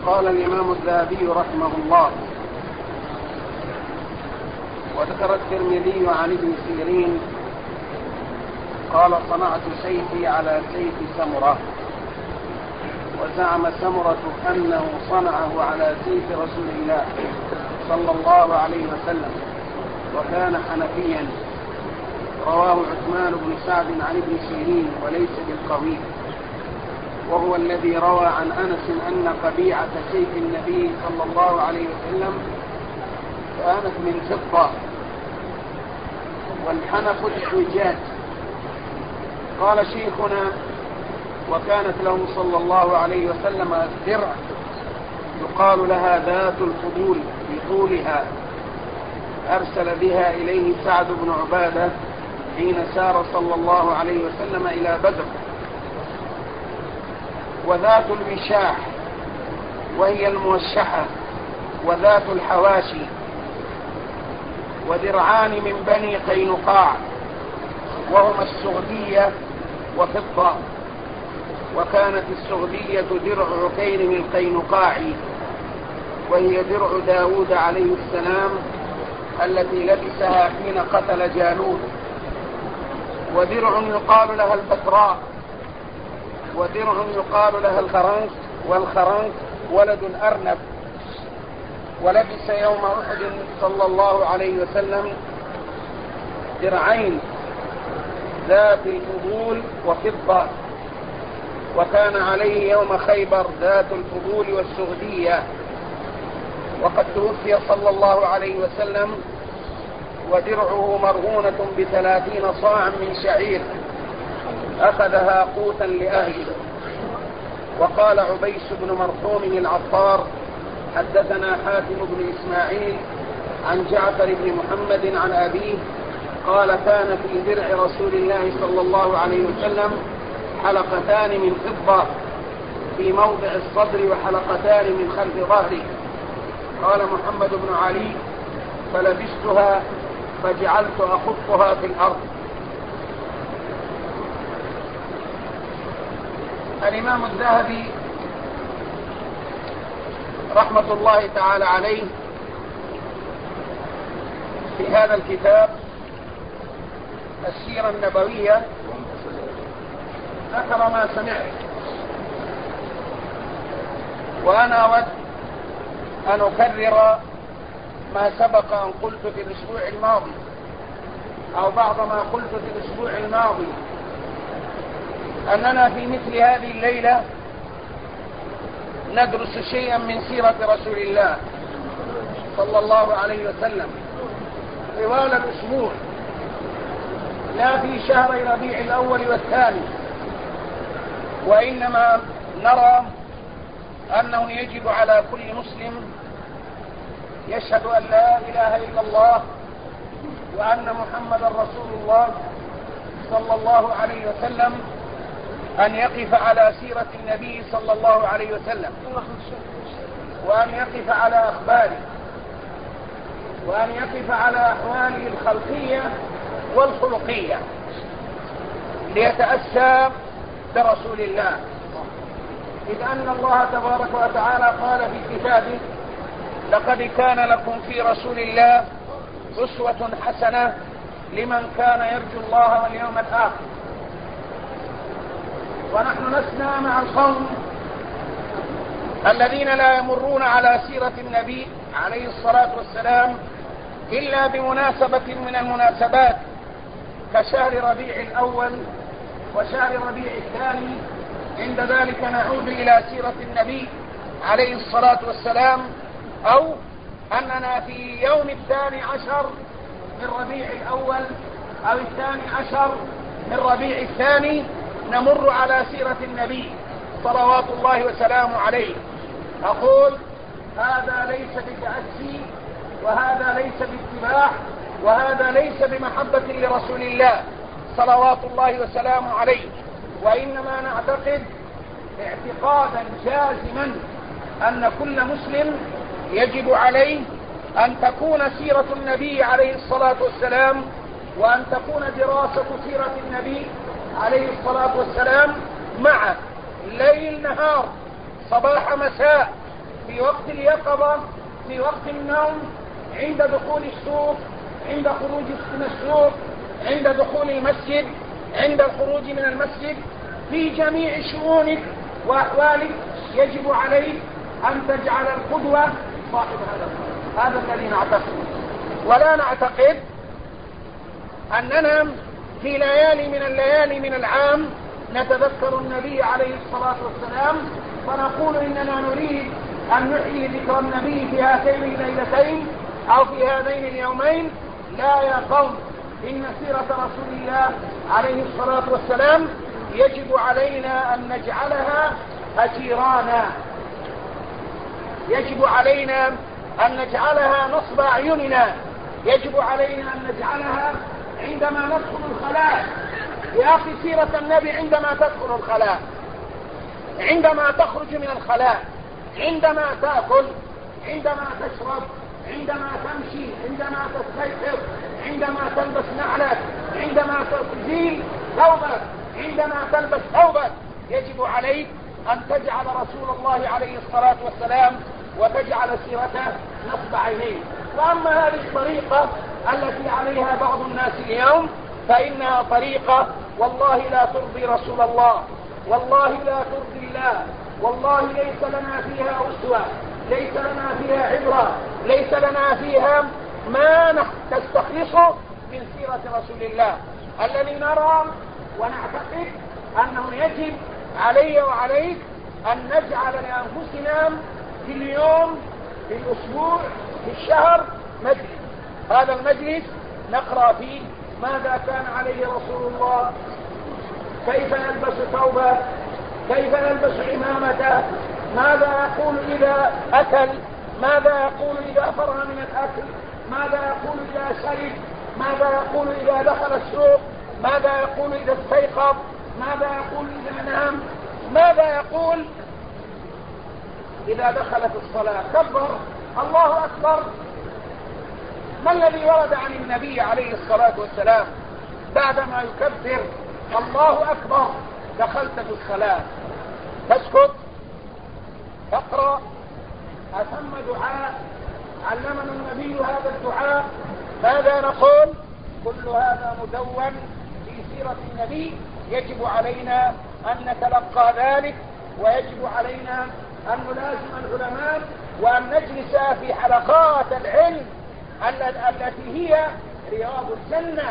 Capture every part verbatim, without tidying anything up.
قال الإمام الذهبي رحمه الله: وذكر الترمذي عن ابن سيرين قال: صنعت سيفي على سيف سمرة. وزعم سمرة أنه صنعه على سيف رسول الله صلى الله عليه وسلم، وكان حنفيا. رواه عثمان بن سعد عن ابن سيرين وليس بالقوي، وهو الذي روى عن أنس أن قبيعة سيف النبي صلى الله عليه وسلم كانت من فضة، والحنف الإعوجاج. قال شيخنا: وكانت له صلى الله عليه وسلم درع يقال لها ذات الفضول بطولها، أرسل بها إليه سعد بن عبادة حين سار صلى الله عليه وسلم إلى بدر. وذات المشاح وهي الموشحة، وذات الحواشي، ودرعان من بني قينقاع وهما السغدية وفضة. وكانت السغدية درع عكير من القينقاعي، وهي درع داود عليه السلام التي لبسها حين قتل جالوت. ودرع يقال لها البتراء، ودرع يقال لها الخرنق، والخرنق ولد الأرنب. ولبس يوم أحد صلى الله عليه وسلم درعين ذات الفضول وفضة، وكان عليه يوم خيبر ذات الفضول والسغدية. وقد توفي صلى الله عليه وسلم ودرعه مرهونة بثلاثين صاعا من شعير أخذها قوتا لأهله. وقال عبيس بن مرحوم العطار: حدثنا حاتم بن إسماعيل عن جعفر بن محمد عن أبيه قال: كان في درع رسول الله صلى الله عليه وسلم حلقتان من فضة في موضع الصدر، وحلقتان من خلف ظهره. قال محمد بن علي: فلبستها فجعلت أخطها في الأرض. الإمام الذهبي رحمة الله تعالى عليه في هذا الكتاب السيرة النبوية ذكر ما سمعت، وأنا أود أن أكرر ما سبق أن قلت في الأسبوع الماضي، أو بعض ما قلت في الأسبوع الماضي، أننا في مثل هذه الليلة ندرس شيئا من سيرة رسول الله صلى الله عليه وسلم طوال الأسبوع، لا في شهر ربيع الأول والثاني، وإنما نرى أنه يجب على كل مسلم يشهد أن لا إله إلا الله وأن محمد رسول الله صلى الله عليه وسلم أن يقف على سيرة النبي صلى الله عليه وسلم، وأن يقف على أخباره، وأن يقف على أحواله الخلقية والخلقية، ليتأسى برسول الله. إذ أن الله تبارك وتعالى قال في كتابه: لقد كان لكم في رسول الله أسوة حسنة لمن كان يرجو الله واليوم الآخر. ونحن نسمع مع القوم الذين لا يمرون على سيرة النبي عليه الصلاة والسلام إلا بمناسبة من المناسبات، كشهر ربيع الأول وشهر ربيع الثاني. عند ذلك نعود إلى سيرة النبي عليه الصلاة والسلام، أو أننا في يوم الثاني عشر من ربيع الأول أو الثاني عشر من ربيع الثاني نمر على سيرة النبي صلوات الله وسلامه عليه. أقول هذا ليس بتأسي، وهذا ليس باتباع، وهذا ليس بمحبة لرسول الله صلوات الله وسلامه عليه، وإنما نعتقد اعتقادا جازما أن كل مسلم يجب عليه أن تكون سيرة النبي عليه الصلاة والسلام، وأن تكون دراسة سيرة النبي عليه الصلاة والسلام مع ليل نهار، صباح مساء، في وقت اليقظة، في وقت النوم، عند دخول السوق، عند خروج من السوق، عند دخول المسجد، عند الخروج من المسجد، في جميع شؤونك وأحوالك يجب عليك أن تجعل القدوة صاحب هذا الخلق. هذا الذي نعتقد، ولا نعتقد أننا في ليالي من الليالي من العام نتذكر النبي عليه الصلاة والسلام فنقول إننا نريد أن نحيي ذكر النبي في هاتين الليلتين أو في هذين اليومين. لا يا قوم، إن سيرة رسول الله عليه الصلاة والسلام يجب علينا أن نجعلها أجيرانا، يجب علينا أن نجعلها نصب أعيننا، يجب علينا أن نجعلها عندما ندخل الخلاء. يا أخي سيرة النبي عندما تدخل الخلاء، عندما تخرج من الخلاء، عندما تأكل، عندما تشرب، عندما تمشي، عندما تستيقظ، عندما تلبس نعلك، عندما تزيل ثوبك، عندما تلبس ثوبك، يجب عليك أن تجعل رسول الله عليه الصلاة والسلام وتجعل سيرته نصب عينيه. وأما هذه الطريقة التي عليها بعض الناس اليوم فإنها طريقة والله لا ترضي رسول الله، والله لا ترضي الله، والله ليس لنا فيها أسوة، ليس لنا فيها عبرة، ليس لنا فيها ما تستخلصه من سيرة رسول الله. الذي نرى ونعتقد أنه يجب علي وعليك أن نجعل لأنفسنا في اليوم، في الأسبوع، في الشهر مجلس. هذا المجلس نقرأ فيه ماذا كان عليه رسول الله، كيف يلبس ثوبه، كيف يلبس عمامته، ماذا يقول إذا أكل، ماذا يقول إذا فرغ من الأكل، ماذا يقول إذا شرب، ماذا يقول إذا دخل السوق، ماذا يقول إذا استيقظ، ماذا يقول إذا نام، ماذا يقول إذا دخلت الصلاة. كبر الله أكبر. ما الذي ورد عن النبي عليه الصلاة والسلام بعدما يكبر الله أكبر دخلت في الصلاة؟ تسكت، تقرأ، أتم دعاء علمنا النبي هذا الدعاء، ماذا نقول؟ كل هذا مدون في سيرة النبي. يجب علينا أن نتلقى ذلك، ويجب علينا أن نلازم العلماء وأن نجلس في حلقات العلم التي هي رياض الجنة.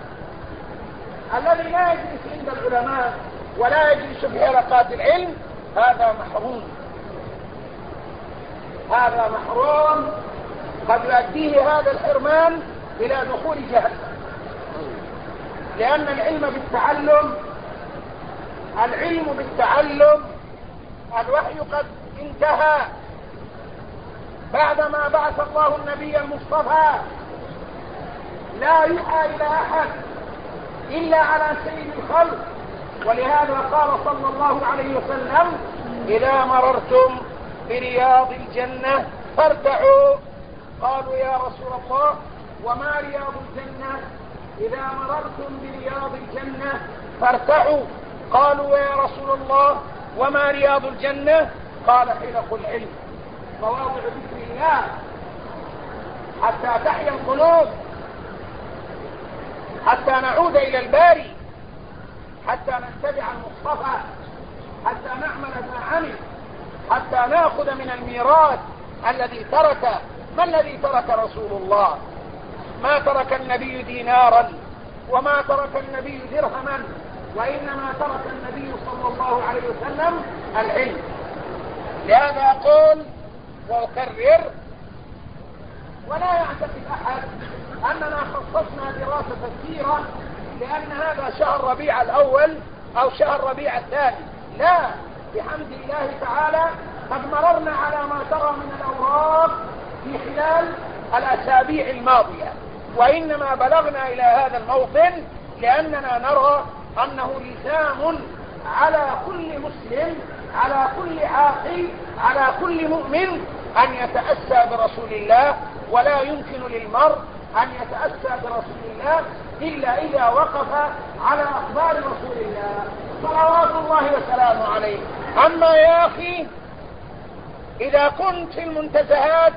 الذي لا يجلس عند العلماء ولا يجلس في حلقات العلم هذا محروم، هذا محروم، قد يؤديه هذا الحرمان إلى دخول جهنم. لأن العلم بالتعلم، العلم بالتعلم، الوحي قد انتهى بعدما بعث الله النبي المصطفى. لا يوحى إلى أحد إلا على سيد الخلق. ولهذا قال صلى الله عليه وسلم: إذا مررتم برياض الجنة فارتعوا. قالوا يا رسول الله وما رياض الجنة؟ إذا مررتم برياض الجنة فارتعوا. قالوا يا رسول الله وما رياض الجنة؟ قال حلق العلم، مواضع ذكر الله، حتى تحيا القلوب، حتى نعود إلى الباري، حتى نتبع المصطفى، حتى نعمل ما عمل، حتى نأخذ من الميراث الذي ترك. ما الذي ترك رسول الله؟ ما ترك النبي دينارا، وما ترك النبي درهما، وإنما ترك النبي صلى الله عليه وسلم العلم. لهذا أقول وأكرر، ولا يعتقد أحد أننا خصصنا دراسة السيرة لأن هذا شهر ربيع الأول أو شهر ربيع الثاني. لا، بحمد الله تعالى قد مررنا على ما ترى من الأوراق في خلال الأسابيع الماضية، وإنما بلغنا إلى هذا الموطن لأننا نرى أنه لزام على كل مسلم، على كل عاقل، على كل مؤمن أن يتأسى برسول الله. ولا يمكن للمرء أن يتأسى برسول الله إلا إذا وقف على أخبار رسول الله صلوات الله وسلامه عليه. أما يا أخي إذا كنت في المنتزهات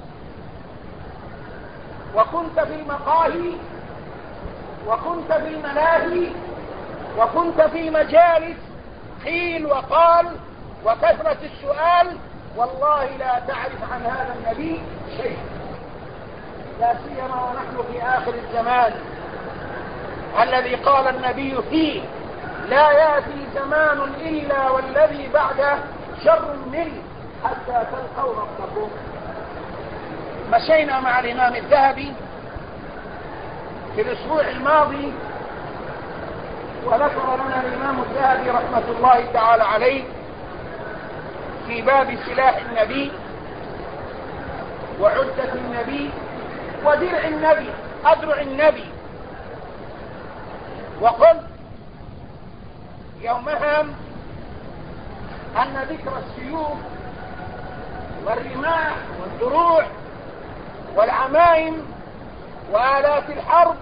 وكنت في المقاهي وكنت في الملاهي وكنت في مجالس قيل وقال وكثرة السؤال، والله لا تعرف عن هذا النبي شيء، لا سيما ونحن في آخر الزمان الذي قال النبي فيه: لا يأتي زمان إلا والذي بعده شر منه حتى تلقوا ربكم. مشينا مع الإمام الذهبي في الأسبوع الماضي وذكر لنا الإمام الذهبي رحمة الله تعالى عليه في باب سلاح النبي وعدة النبي ودرع النبي أدرع النبي، وقلت يومها أن ذكر السيوف والرماح والدروع والعمائم وآلات الحرب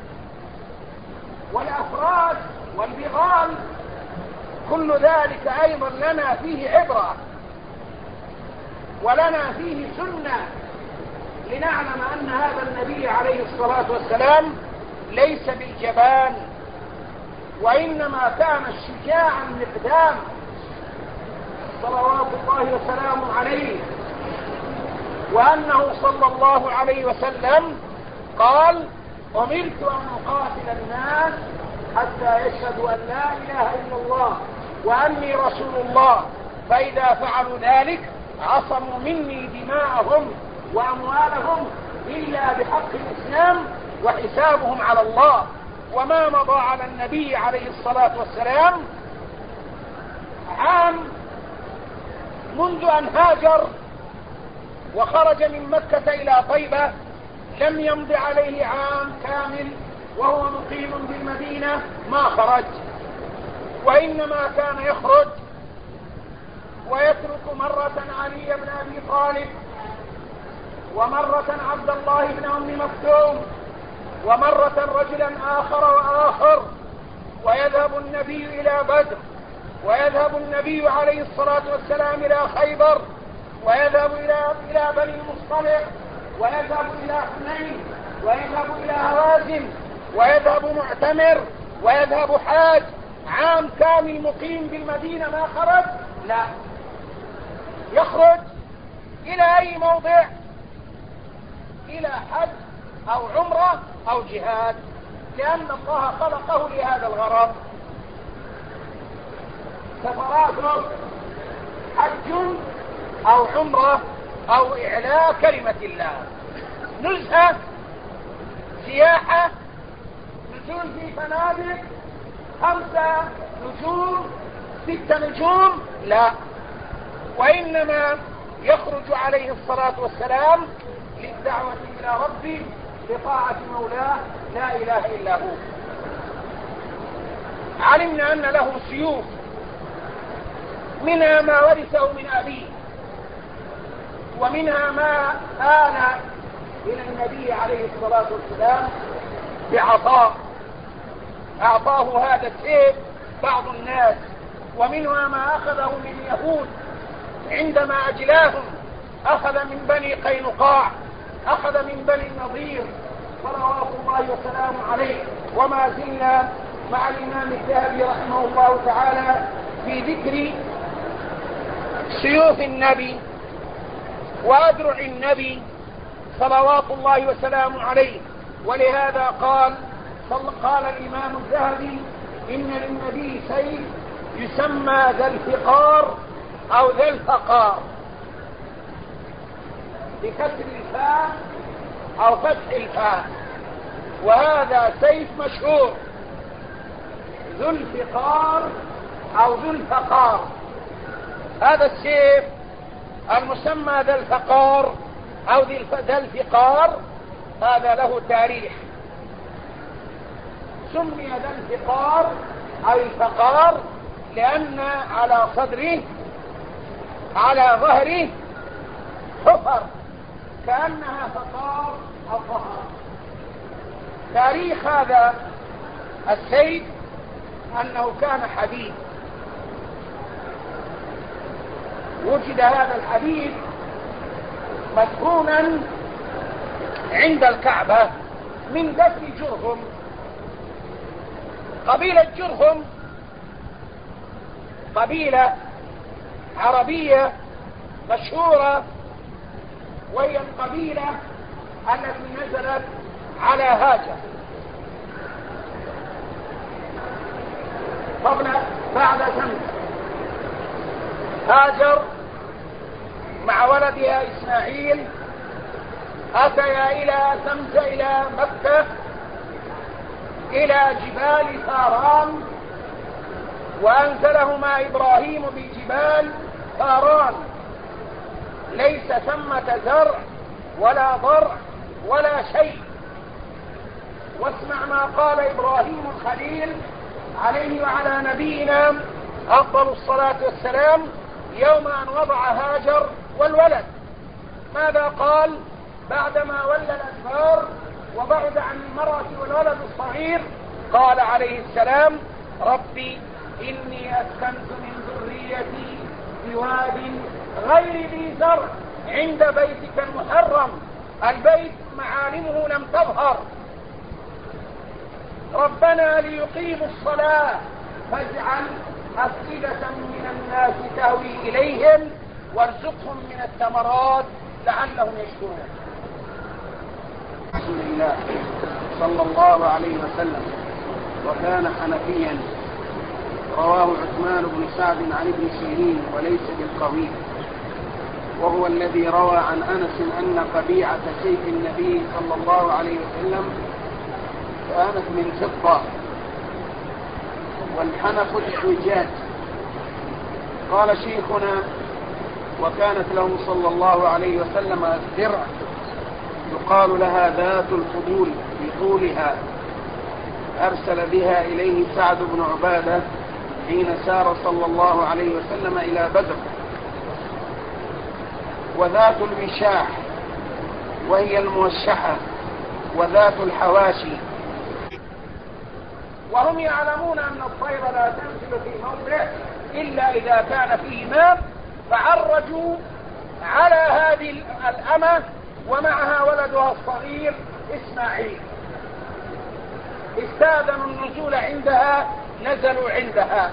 والأفراس والبغال كل ذلك أيضا لنا فيه عبرة ولنا فيه سنة، لنعلم أن هذا النبي عليه الصلاة والسلام ليس بالجبان، وإنما كان الشجاع المقدام صلوات الله وسلامه عليه، وأنه صلى الله عليه وسلم قال: أمرت أن أقاتل الناس حتى يشهدوا أن لا إله إلا الله وأني رسول الله، فإذا فعلوا ذلك عصموا مني دماءهم وأموالهم إلا بحق الإسلام وحسابهم على الله. وما مضى على النبي عليه الصلاة والسلام عام منذ أن هاجر وخرج من مكة إلى طيبة، لم يمض عليه عام كامل وهو مقيم بالمدينة ما خرج، وإنما كان يخرج ويترك مرة علي بن أبي طالب، ومرة عبد الله بن أم مكتوم، ومرة رجلا آخر وآخر، ويذهب النبي إلى بدر، ويذهب النبي عليه الصلاة والسلام إلى خيبر، ويذهب إلى إلى بني المصطلق، ويذهب إلى حنين، ويذهب إلى هوازن، ويذهب معتمر، ويذهب حاج. عام كامل مقيم بالمدينة ما خرج؟ لا، يخرج إلى أي موضع؟ إلى حج أو عمرة أو جهاد، لأن الله خلقه لهذا الغرض. سفراته حج أو عمرة أو إعلاء كلمة الله، نزهة، سياحة، نزول في فنادق خمسة نجوم ست نجوم، لا، وإنما يخرج عليه الصلاة والسلام للدعوة إلى ربه بطاعة مولاه لا إله إلا هو. علمنا أن له سيوف، منها ما ورثه من أبيه، ومنها ما آل إلى النبي عليه الصلاة والسلام بعطاء، أعطاه هذا السيف بعض الناس، ومنها ما أخذه من اليهود عندما أجلاهم، أخذ من بني قينقاع، أخذ من بني النضير صلوات الله وسلامه عليه. وما زلنا مع الإمام الذهبي رحمه الله تعالى في ذكر سيوف النبي وأدرع النبي صلوات الله وسلامه عليه. ولهذا قال قال الإمام الذهبي: إن للنبي سيف يسمى ذا الفقار أو ذا الفقار، بكسر الفاء أو فتح الفاء، وهذا سيف مشهور ذو الفقار أو ذو الفقار. هذا السيف المسمى ذا الفقار أو ذا الفقار هذا له تاريخ، سمي ذا الفقار أو الفقار لأن على صدره على ظهره حفر كأنها فقار الظهر. تاريخ هذا السيف أنه كان حديد، وجد هذا الحديث مدفونا عند الكعبة من دفن جرهم. قبيلة جرهم قبيلة عربية مشهورة، وهي القبيلة التي نزلت على هاجر قبل بعد شمس. هاجر مع ولدها إسماعيل أتيا إلى شمس إلى مكة إلى جبال فاران، وأنزلهما إبراهيم بجبال فاران، ليس ثمة زرع ولا ضرع ولا شيء. واسمع ما قال إبراهيم الخليل عليه وعلى نبينا أفضل الصلاة والسلام يوم أن وضع هاجر والولد. ماذا قال بعدما ولى الأدبار وبعد عن المرأة والولد الصغير؟ قال عليه السلام: ربي إني أسكنت من ذريتي بواد غير ذي زرع عند بيتك المحرم. البيت معالمه لم تظهر. ربنا ليقيموا الصلاة فاجعل أفئدة من الناس تهوي إليهم وارزقهم من الثمرات لعلهم يشكرون. رسول الله صلى الله عليه وسلم وكان حنفيا. رواه عثمان بن سعد عن ابن سيرين وليس بالقوي، وهو الذي روى عن أنس أن قبيعة سيف النبي صلى الله عليه وسلم كانت من فضة، والحنف الإعوجاج. قال شيخنا: وكانت له صلى الله عليه وسلم درع يقال لها ذات الفضول بطولها، أرسل بها إليه سعد بن عبادة حين سار صلى الله عليه وسلم إلى بدر. وذات الوشاح وهي الموشحة، وذات الحواشي. وهم يعلمون أن الطير لا تنزل في موضع إلا إذا كان فيه ماء، فعرجوا على هذه الأمة ومعها ولدها الصغير إسماعيل. استاذنوا النزول عندها، نزلوا عندها،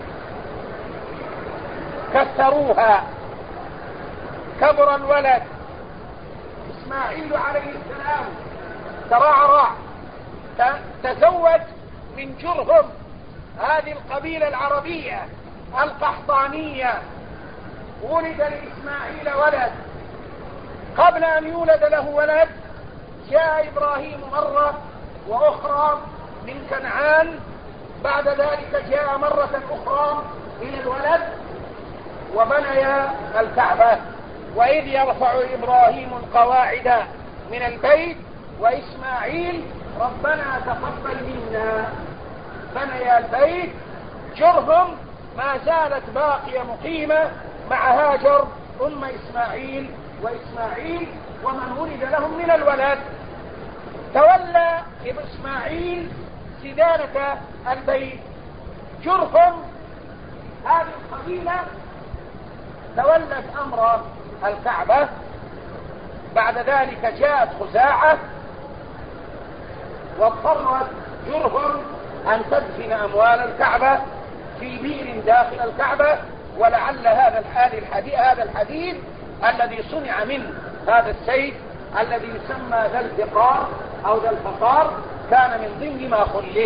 كثروها، كبر الولد إسماعيل عليه السلام، ترعرع، تزوج من جرهم، هذه القبيلة العربية القحطانية. ولد لإسماعيل ولد. قبل أن يولد له ولد جاء إبراهيم مرة وأخرى من كنعان، بعد ذلك جاء مرة أخرى إلى الولد وبنيا الكعبة. وإذ يرفع إبراهيم القواعد من البيت وإسماعيل ربنا تقبل منا. بنيا البيت. جرهم ما زالت باقية مقيمة مع هاجر أم إسماعيل وإسماعيل ومن ولد لهم من الولد. تولى إسماعيل سدانة البيت. جرهم هذه القبيلة تولت أمر الكعبة. بعد ذلك جاءت خزاعة واضطرت جرهم أن تدفن أموال الكعبة في بئر داخل الكعبة. ولعل هذا الحديث, هذا الحديث الذي صنع منه هذا السيف الذي يسمى ذا الفقار أو ذا الفقار كان من ضمن ما خلف.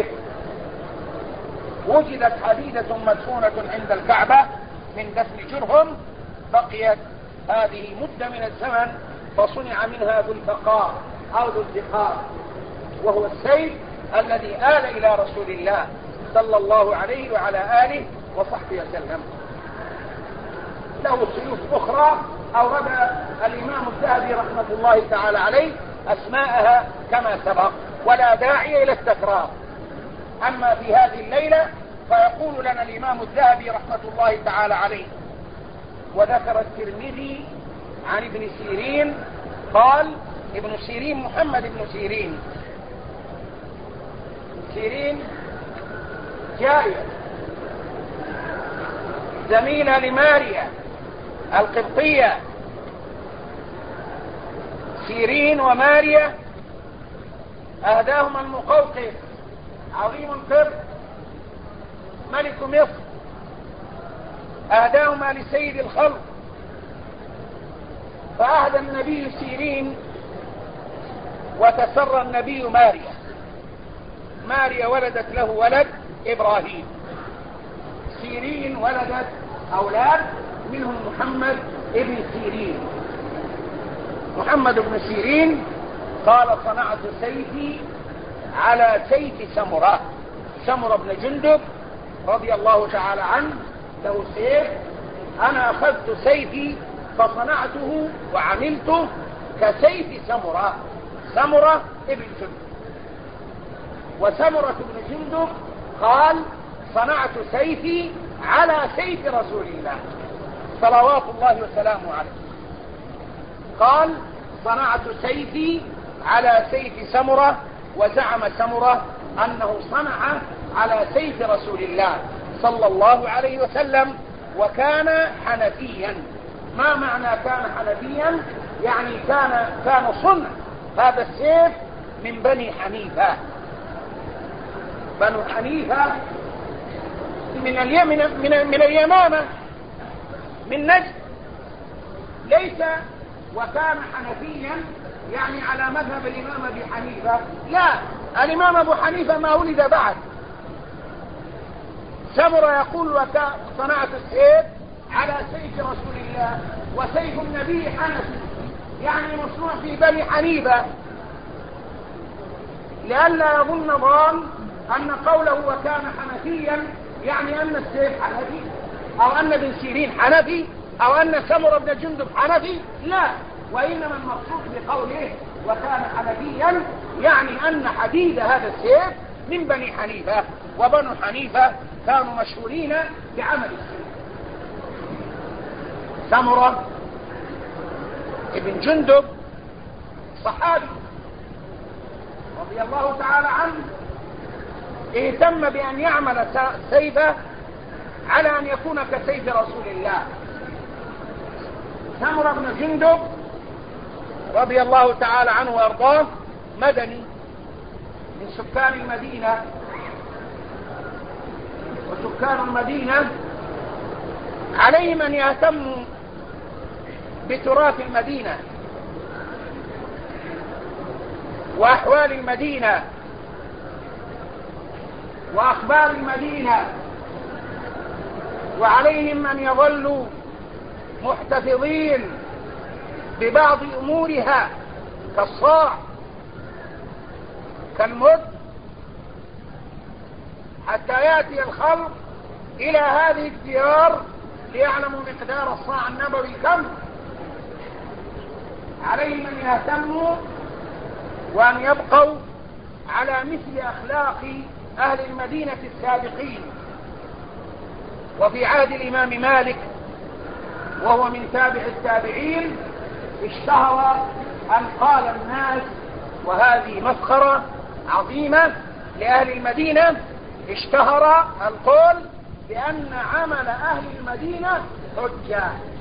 وجدت حديدة مدفونة عند الكعبة من دفن جرهم، بقيت هذه مدة من الزمن فصنع منها ذو الفقار أو ذو الفقار، وهو السيف الذي آل إلى رسول الله صلى الله عليه وعلى آله وصحبه وسلم. له سيوف أخرى أورد الإمام الذهبي رحمة الله تعالى عليه أسماءها كما سبق، ولا داعي إلى التكرار. أما في هذه الليلة فيقول لنا الإمام الذهبي رحمة الله تعالى عليه: وذكر الترمذي عن ابن سيرين قال، ابن سيرين محمد بن سيرين، سيرين جاية زميلة لماريا القبطية سيرين وماريا أهداهما المقوقس عظيم القبط ملك مصر، أهداهما لسيد الخلق. فأهدى النبي سيرين وتسرى النبي ماريا. ماريا ولدت له ولد إبراهيم، سيرين ولدت أولاد منهم محمد ابن سيرين. محمد بن سيرين قال صنعت سيفي على سيف سمرة. سمرة بن جندب رضي الله تعالى عنه له سيف، أنا أخذت سيفي فصنعته وعملته كسيف سمرة. سمرة ابن جندب. وسمرة بن جندب قال صنعت سيفي على سيف رسول الله صلوات الله وسلامه عليه. قال صنعت سيفي على سيف سمرة، وزعم سمرة أنه صنع على سيف رسول الله صلى الله عليه وسلم، وكان حنفيا. ما معنى كان حنفيا؟ يعني كان كان صنع هذا السيف من بني حنيفة. بنو حنيفة من اليمن من, من اليمامة من نجد. ليس وكان حنفيا يعني على مذهب الإمام أبي حنيفة، لا، الإمام أبو حنيفة ما ولد بعد. سمرة يقول صنعت السيف على سيف رسول الله، وسيف النبي حنفي يعني مصنوع في بني حنيفة، لئلا يظن ظان أن قوله وكان حنفيا يعني أن السيف حنفي، أو أن ابن سيرين حنفي، أو أن سمرة بن جندب حنفي، لا، وإنما المقصود بقوله وكان حنفيا يعني أن حديد هذا السيف من بني حنيفة، وبنو حنيفة كانوا مشهورين بعمل السيف. سمرة ابن جندب صحابي رضي الله تعالى عنه، اهتم بأن يعمل سيفه على أن يكون كسيف رسول الله. سمرة بن جندب رضي الله تعالى عنه وارضاه مدني من سكان المدينة، وسكان المدينة عليهم أن يهتموا بتراث المدينة وأحوال المدينة وأخبار المدينة، وعليهم أن يظلوا محتفظين ببعض أمورها كالصاع كالمد، حتى يأتي الخلق إلى هذه الديار ليعلموا مقدار الصاع النبوي كم. عليهم أن يهتموا وأن يبقوا على مثل أخلاق أهل المدينة السابقين. وفي عهد الإمام مالك وهو من تابع التابعين اشتهر أن قال الناس، وهذه مسخرة عظيمة لأهل المدينة، اشتهر القول بأن عمل أهل المدينة حجة.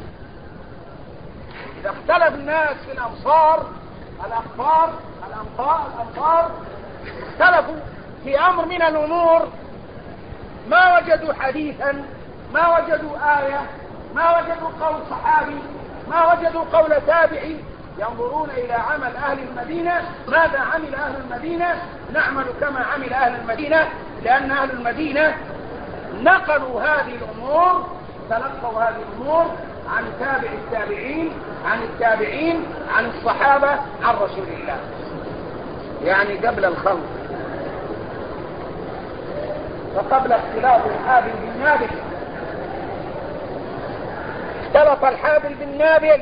إذا اختلف الناس في الأمصار الأخبار الأمطار الأمطار اختلفوا في أمر من الأمور، ما وجدوا حديثا، ما وجدوا آية، ما وجدوا قول صحابي، ما وجدوا قول تابعي، ينظرون إلى عمل أهل المدينة. ماذا عمل أهل المدينة؟ نعمل كما عمل أهل المدينة، لأن أهل المدينة نقلوا هذه الأمور، تلقوا هذه الأمور عن تابع التابعين، عن التابعين، عن الصحابة، عن رسول الله، يعني قبل الخلق. وقبل اختلاط الحابل بالنابل اختلط الحابل بالنابل.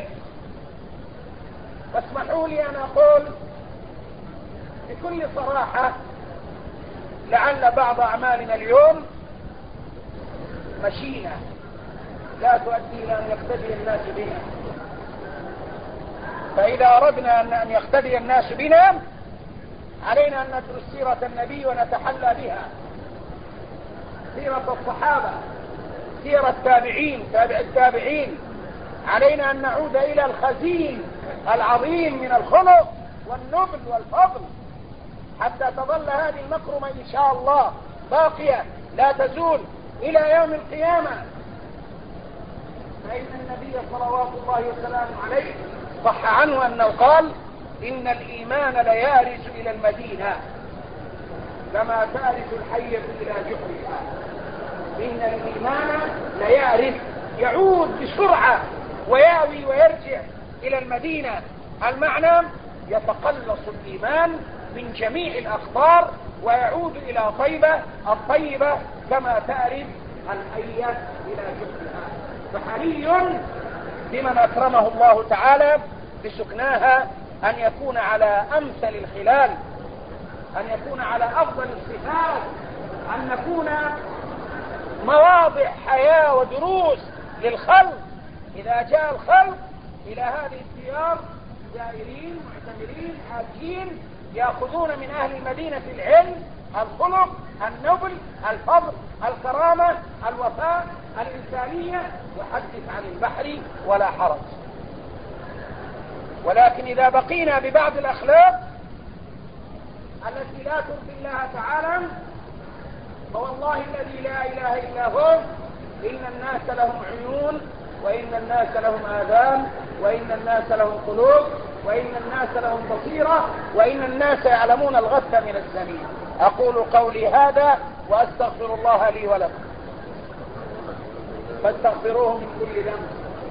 واسمحوا لي أن أقول بكل صراحة، لعل بعض أعمالنا اليوم مشينة لا تؤدي إلى أن يقتدي الناس بنا، فإذا أردنا أن يقتدي الناس بنا علينا أن ندرس سيرة النبي ونتحلى بها، سيرة الصحابة، سيرة التابعين، تابع التابعين، علينا أن نعود إلى الخزين العظيم من الخلق والنبل والفضل حتى تظل هذه المكرمة إن شاء الله باقية لا تزول إلى يوم القيامة. فإن النبي صلوات الله وسلامه عليه صح عنه أنه قال إن الإيمان ليارج إلى المدينة كما تارج الحية إلى جحرها. إن الإيمان ليارج يعود بسرعة ويأوي ويرجع إلى المدينة. المعنى يتقلص الإيمان من جميع الأخطار ويعود إلى طيبة الطيبة كما تأرد الحية إلى جحرها. فحري بمن أكرمه الله تعالى بسكناها أن يكون على أمثل الخلال، أن يكون على أفضل الصفات، أن نكون مواضع حياة ودروس للخلق. إذا جاء الخلق إلى هذه الديار زائرين معتمرين حاجين يأخذون من أهل المدينة العلم، الخلق، النبل، الفضل، الكرامة، الوفاء، الإنسانية، وحدث عن البحر ولا حرج. ولكن إذا بقينا ببعض الأخلاق التي لا ترضي الله تعالى فوالله الذي لا إله إلا هو إن الناس لهم عيون وإن الناس لهم آذان وإن الناس لهم قلوب وإن الناس لهم بصيرة وإن الناس يعلمون الغث من الزمين. أقول قولي هذا وأستغفر الله لي ولكم فاستغفروه من كل ذنب.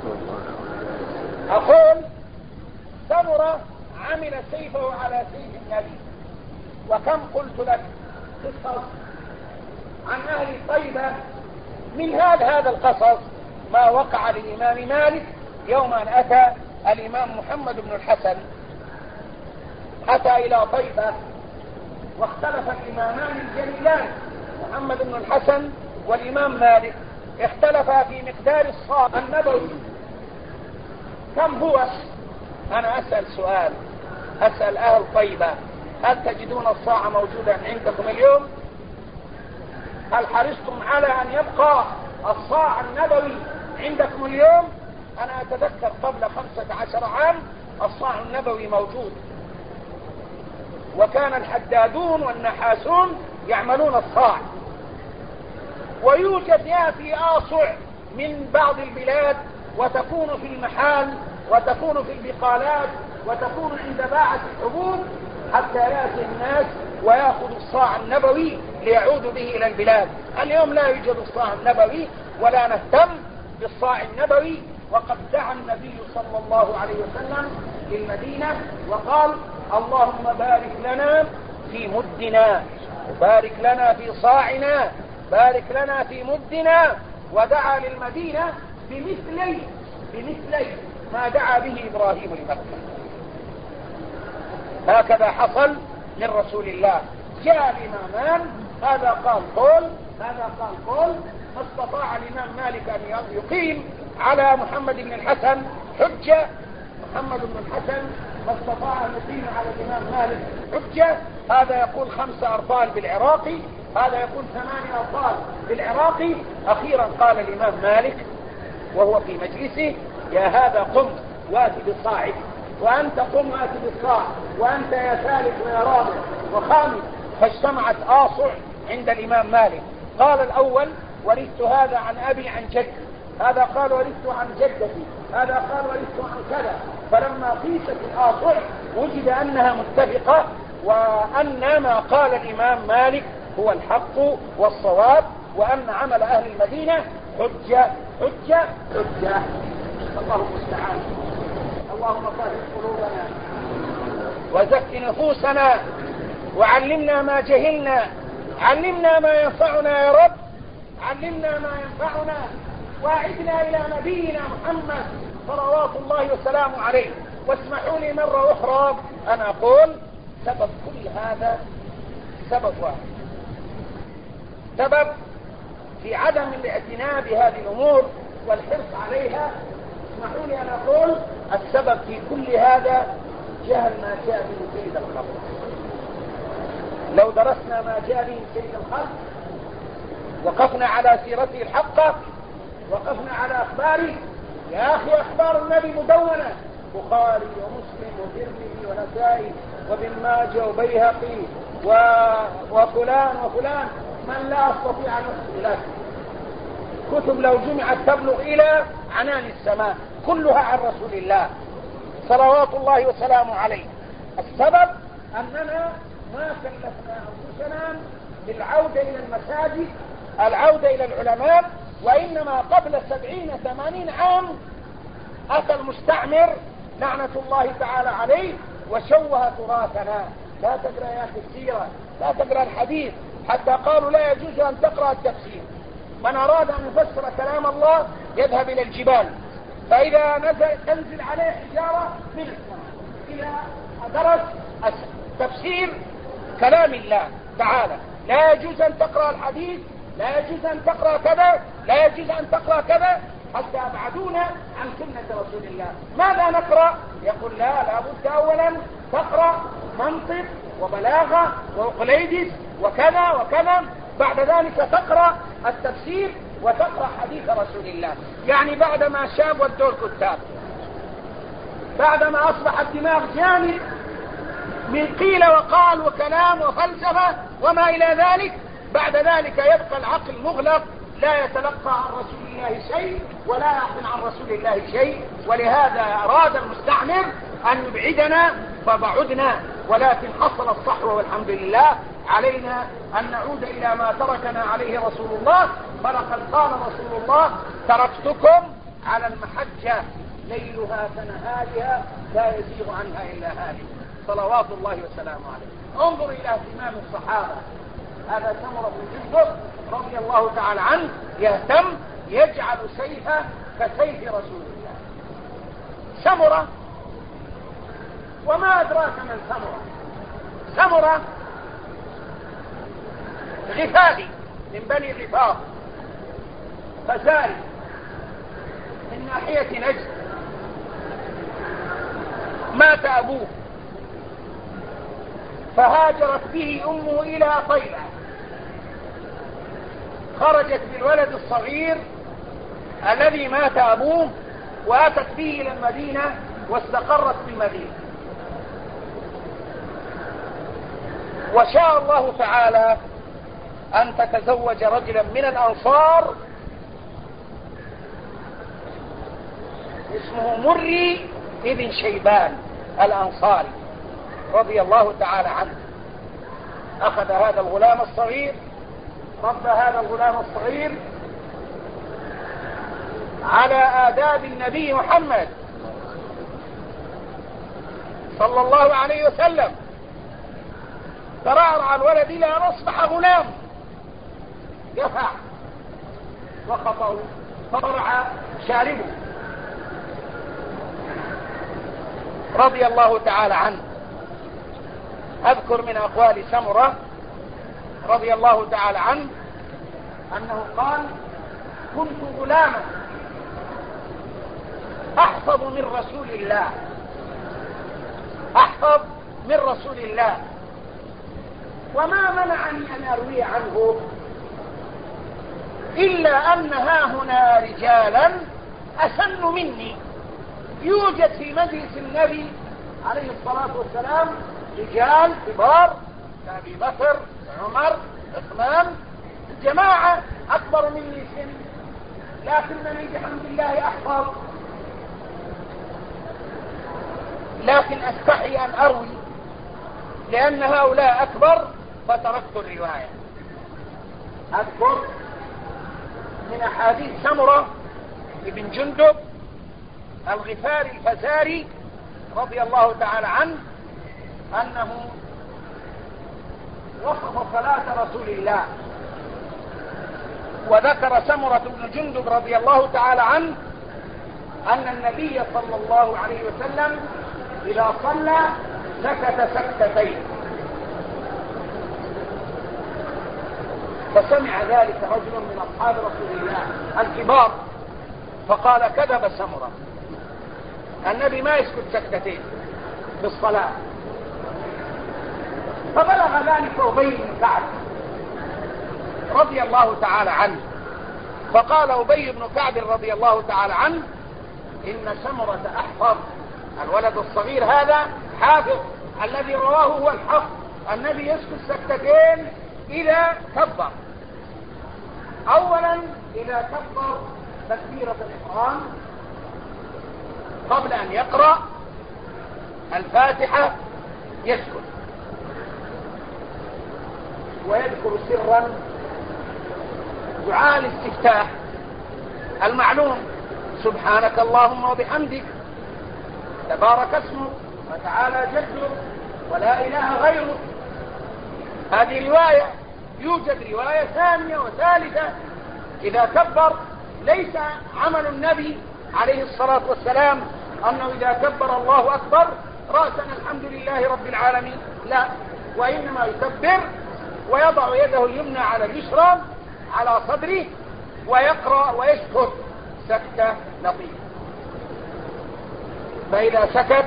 أقول سمرة عمل سيفه على سيف النبي، وكم قلت لك قصص عن أهل طيبة. من هذا هذا القصص ما وقع للإمام مالك يوم أن أتى الإمام محمد بن الحسن أتى إلى طيبة، واختلف الإمامان الجليلان محمد بن الحسن والإمام مالك اختلفا في مقدار الصاع النبوي كم هو. أنا أسأل سؤال، أسأل أهل طيبة هل تجدون الصاع موجودا عندكم اليوم؟ هل حرصتم على أن يبقى الصاع النبوي عندكم اليوم؟ أنا أتذكر قبل خمسة عشر عام الصاع النبوي موجود، وكان الحدادون والنحاسون يعملون الصاع، ويوجد يأتي آصع من بعض البلاد وتكون في المحال وتكون في البقالات وتكون عند باعة الحبوب حتى يأتي الناس ويأخذ الصاع النبوي ليعودوا به إلى البلاد. اليوم لا يوجد الصاع النبوي ولا نهتم بالصاع النبوي، وقد دعا النبي صلى الله عليه وسلم للمدينة وقال اللهم بارك لنا في مدنا وبارك لنا في صاعنا، بارك لنا في مدنا، ودعا للمدينة بمثلي بمثلي ما دعا به إبراهيم لمكة. هكذا حصل من رسول الله. جاء الإمامان هذا قال قول هذا قال قول، ما استطاع الإمام مالك أن يقيم على محمد بن الحسن حجة. محمد بن الحسن ما استطاع أن يقيم على الإمام مالك حجة. هذا يقول خمسة أرطال بالعراقي، هذا يقول ثمانية أرطال بالعراقي. أخيرا قال الإمام مالك وهو في مجلسه يا هذا قم واتي بصاعك، وأنت قم واتي بالصاع، وأنت يا ثالث ويا رابع وخامس. فاجتمعت آصع عند الإمام مالك. قال الأول ورثت هذا عن أبي عن جدي، هذا قال ورثت عن جدتي، هذا قال ورثت عن كذا. فلما قيست الآصع وجد أنها متفقة وأن ما قال الإمام مالك هو الحق والصواب، وأن عمل أهل المدينة حجة حجة حجة. الله المستعان. اللهم طهر قلوبنا وزك نفوسنا وعلمنا ما جهلنا، علمنا ما ينفعنا يا رب، علمنا ما ينفعنا، واعدنا إلى نبينا محمد صلوات الله وسلامه عليه. واسمحوا لي مرة أخرى أن أقول سبب كل هذا سبب واحد، سبب في عدم الاعتناء بهذه الأمور والحرص عليها. اسمحوا لي أن أقول السبب في كل هذا جهل ما جاء به سيد الخلق. لو درسنا ما جاء به سيد الخلق، وقفنا على سيرته الحقة، وقفنا على أخباره، يا أخي أخبار النبي مدونة، بخاري ومسلم وترمذي ونسائي وابن ماجه وبيهقي و... وفلان وفلان، من لا أستطيع أن أحصي لك. كتب لو جمعت تبلغ إلى عنان السماء، كلها عن رسول الله صلوات الله وسلامه عليه. السبب أننا ما كلفنا أنفسنا بالعودة إلى المساجد، العودة إلى العلماء، وإنما قبل سبعين ثمانين عام أتى المستعمر لعنة الله تعالى عليه وشوه تراثنا. لا تقرأ يا أخي السيرة، لا تقرأ الحديث، حتى قالوا لا يجوز أن تقرأ التفسير. من أراد أن يفسر كلام الله يذهب إلى الجبال، فإذا نزل تنزل عليه حجارة من السماء إذا درس تفسير كلام الله تعالى. لا يجوز أن تقرأ الحديث، لا يجوز أن تقرأ كذا، لا يجوز أن تقرأ كذا، حتى أبعدونا عن سنة رسول الله. ماذا نقرأ؟ يقول لا لابد أولا تقرأ منطق وبلاغة وأقليدس وكذا وكذا، بعد ذلك تقرأ التفسير وتقرأ حديث رسول الله. يعني بعدما شاب والدور كتاب، بعدما أصبح الدماغ جامد من قيل وقال وكلام وفلسفة وما إلى ذلك، بعد ذلك يبقى العقل مغلق، لا يتلقى عن رسول الله شيء ولا يعقل عن رسول الله شيء. ولهذا أراد المستعمر أن يبعدنا فبعدنا، ولكن حصل الصحوة والحمد لله. علينا أن نعود إلى ما تركنا عليه رسول الله، فلقد قال رسول الله تركتكم على المحجة ليلها كنهارها لا يزيغ عنها إلا هالك، صلوات الله وسلامه عليه. انظر إلى اهتمام الصحابة. هذا سمرة بن جندب رضي الله تعالى عنه يهتم، يجعل سيفه كسيف رسول الله. سمرة، وما أدراك من سمرة؟ سمرة غفاري من بني غفار، فزاري من ناحية نجد. مات أبوه فهاجرت به أمه إلى طيبة، خرجت بالولد الصغير الذي مات أبوه وأتت به إلى المدينة واستقرت في المدينة. وشاء الله تعالى أن تتزوج رجلا من الأنصار اسمه مري ابن شيبان الأنصاري رضي الله تعالى عنه. أخذ هذا الغلام الصغير، ربى هذا الغلام الصغير على آداب النبي محمد صلى الله عليه وسلم، ترعرع الولد إلى أن أصبح غلام يفع وخطأ فرع شاربه رضي الله تعالى عنه. أذكر من أقوال سمرة رضي الله تعالى عنه أنه قال كنت غلاما أحفظ من رسول الله، أحفظ من رسول الله، وما منعني أن أروي عنه إلا أن ها هنا رجالا أسن مني. يوجد في مجلس النبي عليه الصلاة والسلام رجال كبار كأبي بكر عمر عثمان، جماعة أكبر مني سن، لكنني بحمد الله أحفظ، لكن أستحي أن أروي لأن هؤلاء أكبر فتركت الرواية. أذكر من أحاديث سمرة ابن جندب الغفاري الفزاري رضي الله تعالى عنه أنه وصف صلاة رسول الله، وذكر سمرة بن جندب رضي الله تعالى عنه أن النبي صلى الله عليه وسلم إذا صلى سكت سكتتين، فسمع ذلك رجل من أصحاب رسول الله الكبار فقال كذب سمرة، النبي ما يسكت سكتتين في الصلاة. فبلغ ذلك أبي بن كعب رضي الله تعالى عنه، فقال أبي بن كعب رضي الله تعالى عنه إن سمرة أحفظ، الولد الصغير هذا حافظ، الذي رواه هو الحق. النبي يسكت سكتتين إذا كبر. أولا إذا كبر تكبيرة الإحرام قبل أن يقرأ الفاتحة يسكت ويذكر سرا دعاء الاستفتاح المعلوم: سبحانك اللهم وبحمدك، تبارك اسمك، وتعالى جدك، ولا إله غيرك. هذه رواية. يوجد رواية ثانية وثالثة إذا كبر. ليس عمل النبي عليه الصلاة والسلام أنه إذا كبر الله أكبر رأسا الحمد لله رب العالمين، لا، وإنما يكبر ويضع يده اليمنى على اليسرى على صدره ويقرأ ويسكت سكتة لطيفة. فإذا سكت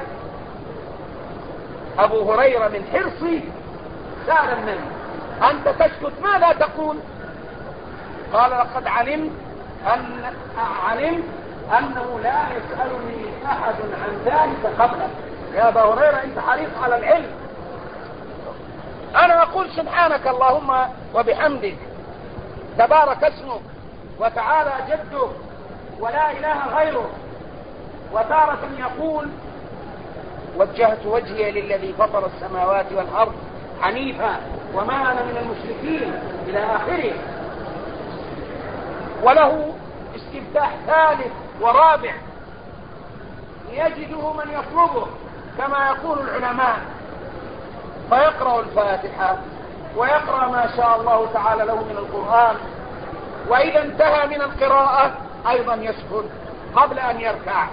أبو هريرة من حرصه سأل النبي: أنت تسكت ماذا تقول؟ قال: لقد علمت أن علمت أنه لا يسألني أحد عن ذلك قبلك. يا أبا هريرة أنت حريص على العلم. أنا أقول سبحانك اللهم وبحمدك، تبارك اسمك، وتعالى جدك، ولا إله غيرك. وتارة يقول: وجهت وجهي للذي فطر السماوات والأرض حنيفا وما أنا من المشركين إلى آخره. وله استفتاح ثالث ورابع يجده من يطلبه كما يقول العلماء، فيقرأ الفاتحة ويقرأ ما شاء الله تعالى له من القرآن، وإذا انتهى من القراءة أيضا يسكت قبل أن يركع،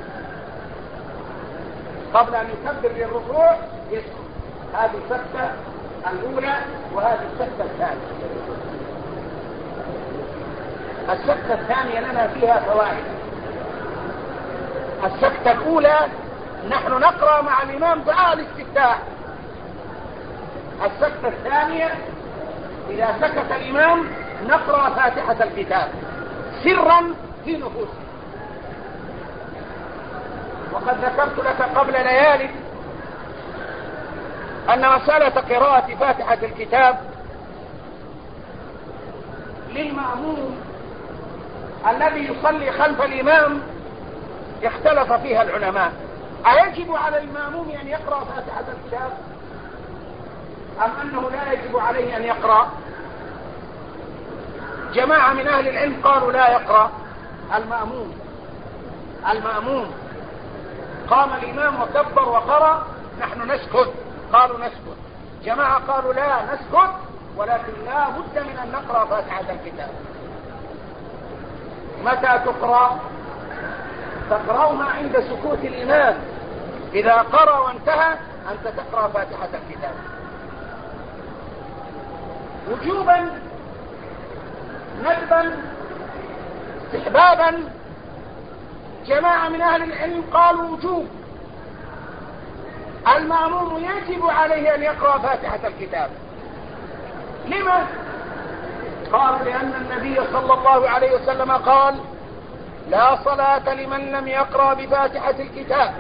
قبل أن يكبر للركوع يسكت. هذه السكتة الأولى وهذه السكتة الثانية. السكتة الثانية لنا فيها فوائد. السكتة الأولى نحن نقرأ مع الإمام دعاء الاستفتاح. السكتة الثانية إذا سكت الإمام نقرأ فاتحة الكتاب سرا في نفوسنا. وقد ذكرت لك قبل ليالي أن مسألة قراءة فاتحة الكتاب للمأموم الذي يصلي خلف الإمام اختلف فيها العلماء: أيجب على المأموم أن يقرأ فاتحة الكتاب أم أنه لا يجب عليه أن يقرأ؟ جماعة من أهل العلم قالوا لا يقرأ المأموم. المأموم قام الإمام وكبر وقرأ، نحن نسكت. قالوا نسكت. جماعة قالوا لا نسكت، ولكن لا بد من أن نقرأ فاتحة الكتاب. متى تقرأ؟ تقرأها عند سكوت الإمام. إذا قرأ وانتهى أنت تقرأ فاتحة الكتاب وجوبا، ندبا، استحبابا. جماعة من أهل العلم قالوا وجوب. المأموم يجب عليه أن يقرأ فاتحة الكتاب. لما؟ قالوا لأن النبي صلى الله عليه وسلم قال: لا صلاة لمن لم يقرأ بفاتحة الكتاب.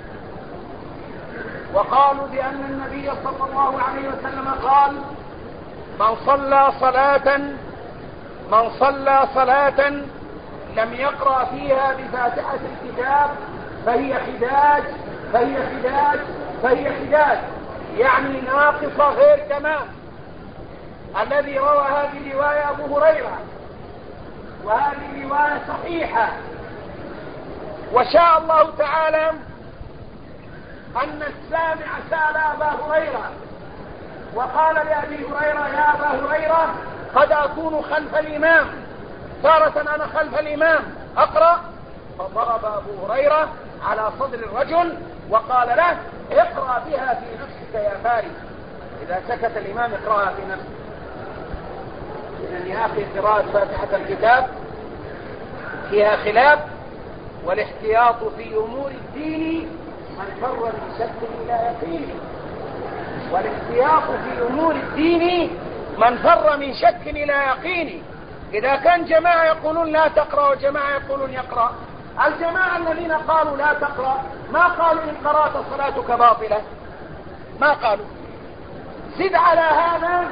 وقالوا بأن النبي صلى الله عليه وسلم قال: من صلى صلاة من صلى صلاة لم يقرأ فيها بفاتحة الكتاب فهي حداج فهي حداج فهي حداج يعني ناقصة غير تمام. الذي روى هذه الرواية أبو هريرة، وهذه الرواية صحيحة. وشاء الله تعالى أن السامع سأل أبا هريرة وقال لأبي هريرة: يا أبا هريرة، قد أكون خلف الإمام، تارة أنا خلف الإمام أقرأ. فضرب أبو هريرة على صدر الرجل وقال له: اقرأ بها في نفسك يا فارس. إذا سكت الإمام اقرأها في نفسك. إذن يا أخي قراءة فاتحة الكتاب فيها خلاف، والاحتياط في أمور الدين من فر من شك إلى يقين. والاحتياط في أمور الدين من فر من شك إلى يقين. إذا كان جماعة يقولون لا تقرأ وجماعة يقولون يقرأ، الجماعة الذين قالوا لا تقرأ ما قالوا إن قرأت صلاتك باطلة، ما قالوا. زد على هذا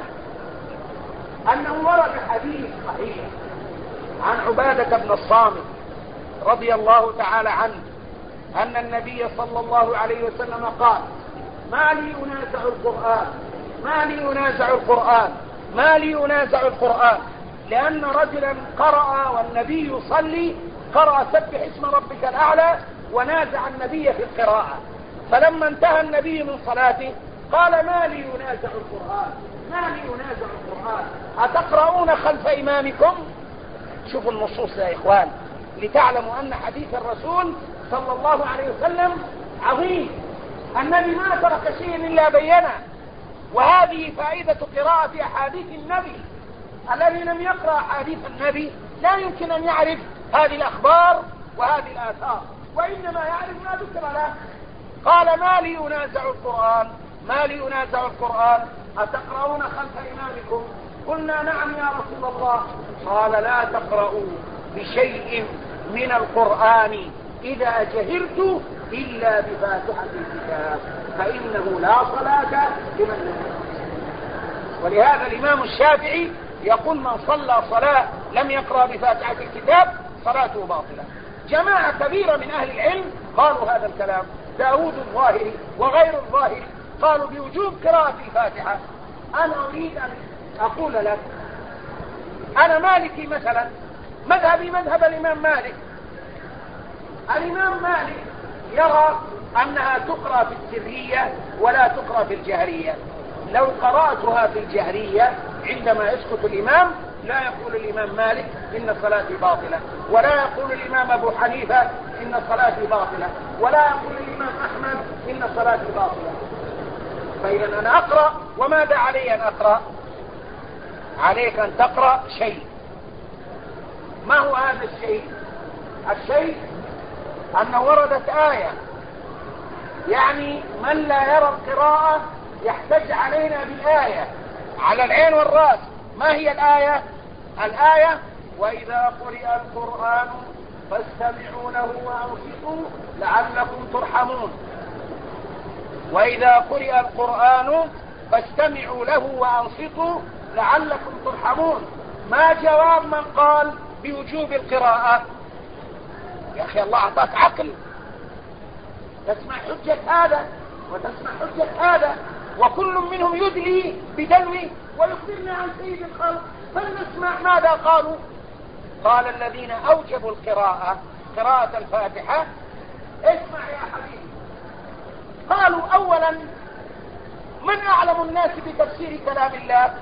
أنه ورد حديث صحيح عن عبادة بن الصامت رضي الله تعالى عنه أن النبي صلى الله عليه وسلم قال: ما لي أنازع القرآن ما لي أنازع القرآن ما لي أنازع القرآن لأن رجلا قرأ والنبي يصلي، قرأ سبح اسم ربك الأعلى، ونازع النبي في القراءة. فلما انتهى النبي من صلاته قال: ما لي أنازع القرآن ما لي أنازع القرآن أتقرؤون خلف إمامكم؟ شوفوا النصوص يا إخوان لتعلموا أن حديث الرسول صلى الله عليه وسلم عظيم. النبي ما ترك شيء إلا بينه، وهذه فائدة قراءة أحاديث النبي. الذي لم يقرأ أحاديث النبي لا يمكن أن يعرف هذه الأخبار وهذه الآثار، وإنما يعرف ما ذكر له. قال: ما لي أنازع القرآن ما لي أنازع القرآن أتقرؤون خلف إمامكم؟ قلنا: نعم يا رسول الله. قال: لا تقرؤوا بشيء من القرآن إذا جهرت إلا بفاتحة الكتاب فإنه لا صلاة لمن لم يقرأ. ولهذا الإمام الشافعي يقول: من صلى صلاة لم يقرأ بفاتحة الكتاب صلاته باطلة. جماعة كبيرة من أهل العلم قالوا هذا الكلام، داود الظاهري وغير الظاهري قالوا بوجوب قراءة الفاتحة. أنا أريد أن أقول لك أنا مالكي مثلا، مذهبي مذهب الإمام مالك. الإمام مالك يرى أنها تقرأ في السرية ولا تقرأ في الجهرية. لو قرأتها في الجهرية عندما يسكت الإمام لا يقول الإمام مالك إن صلاتي باطلة، ولا يقول الإمام أبو حنيفة إن صلاتي باطلة، ولا يقول الإمام أحمد إن صلاتي باطلة. فإذا أنا أقرأ، وماذا علي أن أقرأ؟ عليك أن تقرأ شيء. ما هو هذا الشيء؟ الشيء أن وردت آية، يعني من لا يرى القراءة يحتج علينا بالآية على العين والرأس. ما هي الآية؟ الآية: وإذا قرئ القرآن فاستمعوا له وأنصتوا لعلكم ترحمون. وإذا قرئ القرآن فاستمعوا له وأنصتوا لعلكم ترحمون. ما جواب من قال بوجوب القراءة؟ يا أخي الله أعطاك عقل، تسمع حجة هذا وتسمع حجة هذا، وكل منهم يدلي بدلوي ويخبرنا عن سيد الخلق. فلنسمع ماذا قالوا. قال الذين أوجبوا القراءة قراءة الفاتحة: اسمع يا حبيبي. قالوا: أولا، من أعلم الناس بتفسير كلام الله؟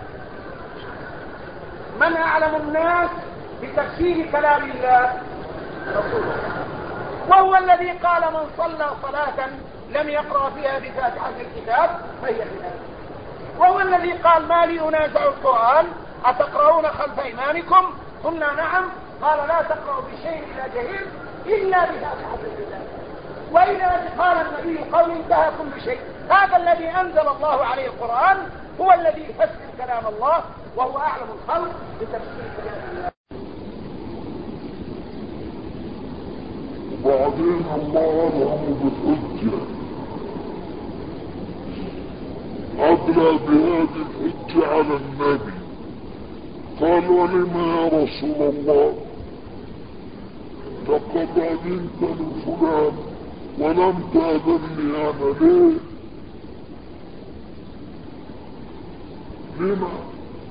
من أعلم الناس بتفسير كلام الله؟ رسول الله. وهو الذي قال: من صلى صلاة لم يقرأ فيها بفاتحة الكتاب فهي بذلك. وهو الذي قال: ما لي أنازع القرآن أتقرؤون خلف إمامكم؟ قلنا: نعم. قال: لا تقرأوا بشيء إلا جهير إلا بفاتحة الكتاب. وإذا قال النبي قول انتهى كل شيء. هذا الذي أنزل الله عليه القرآن هو الذي يفسر كلام الله، وهو أعلم الخلق بتفسير كلام الله. وبعدين الله لهم بالحجة، أدلى بهذه الحجة على النبي. قال: ولم يا رسول الله لقد أذنت لفلان ولم تأذنني أنا، ليه؟ لما؟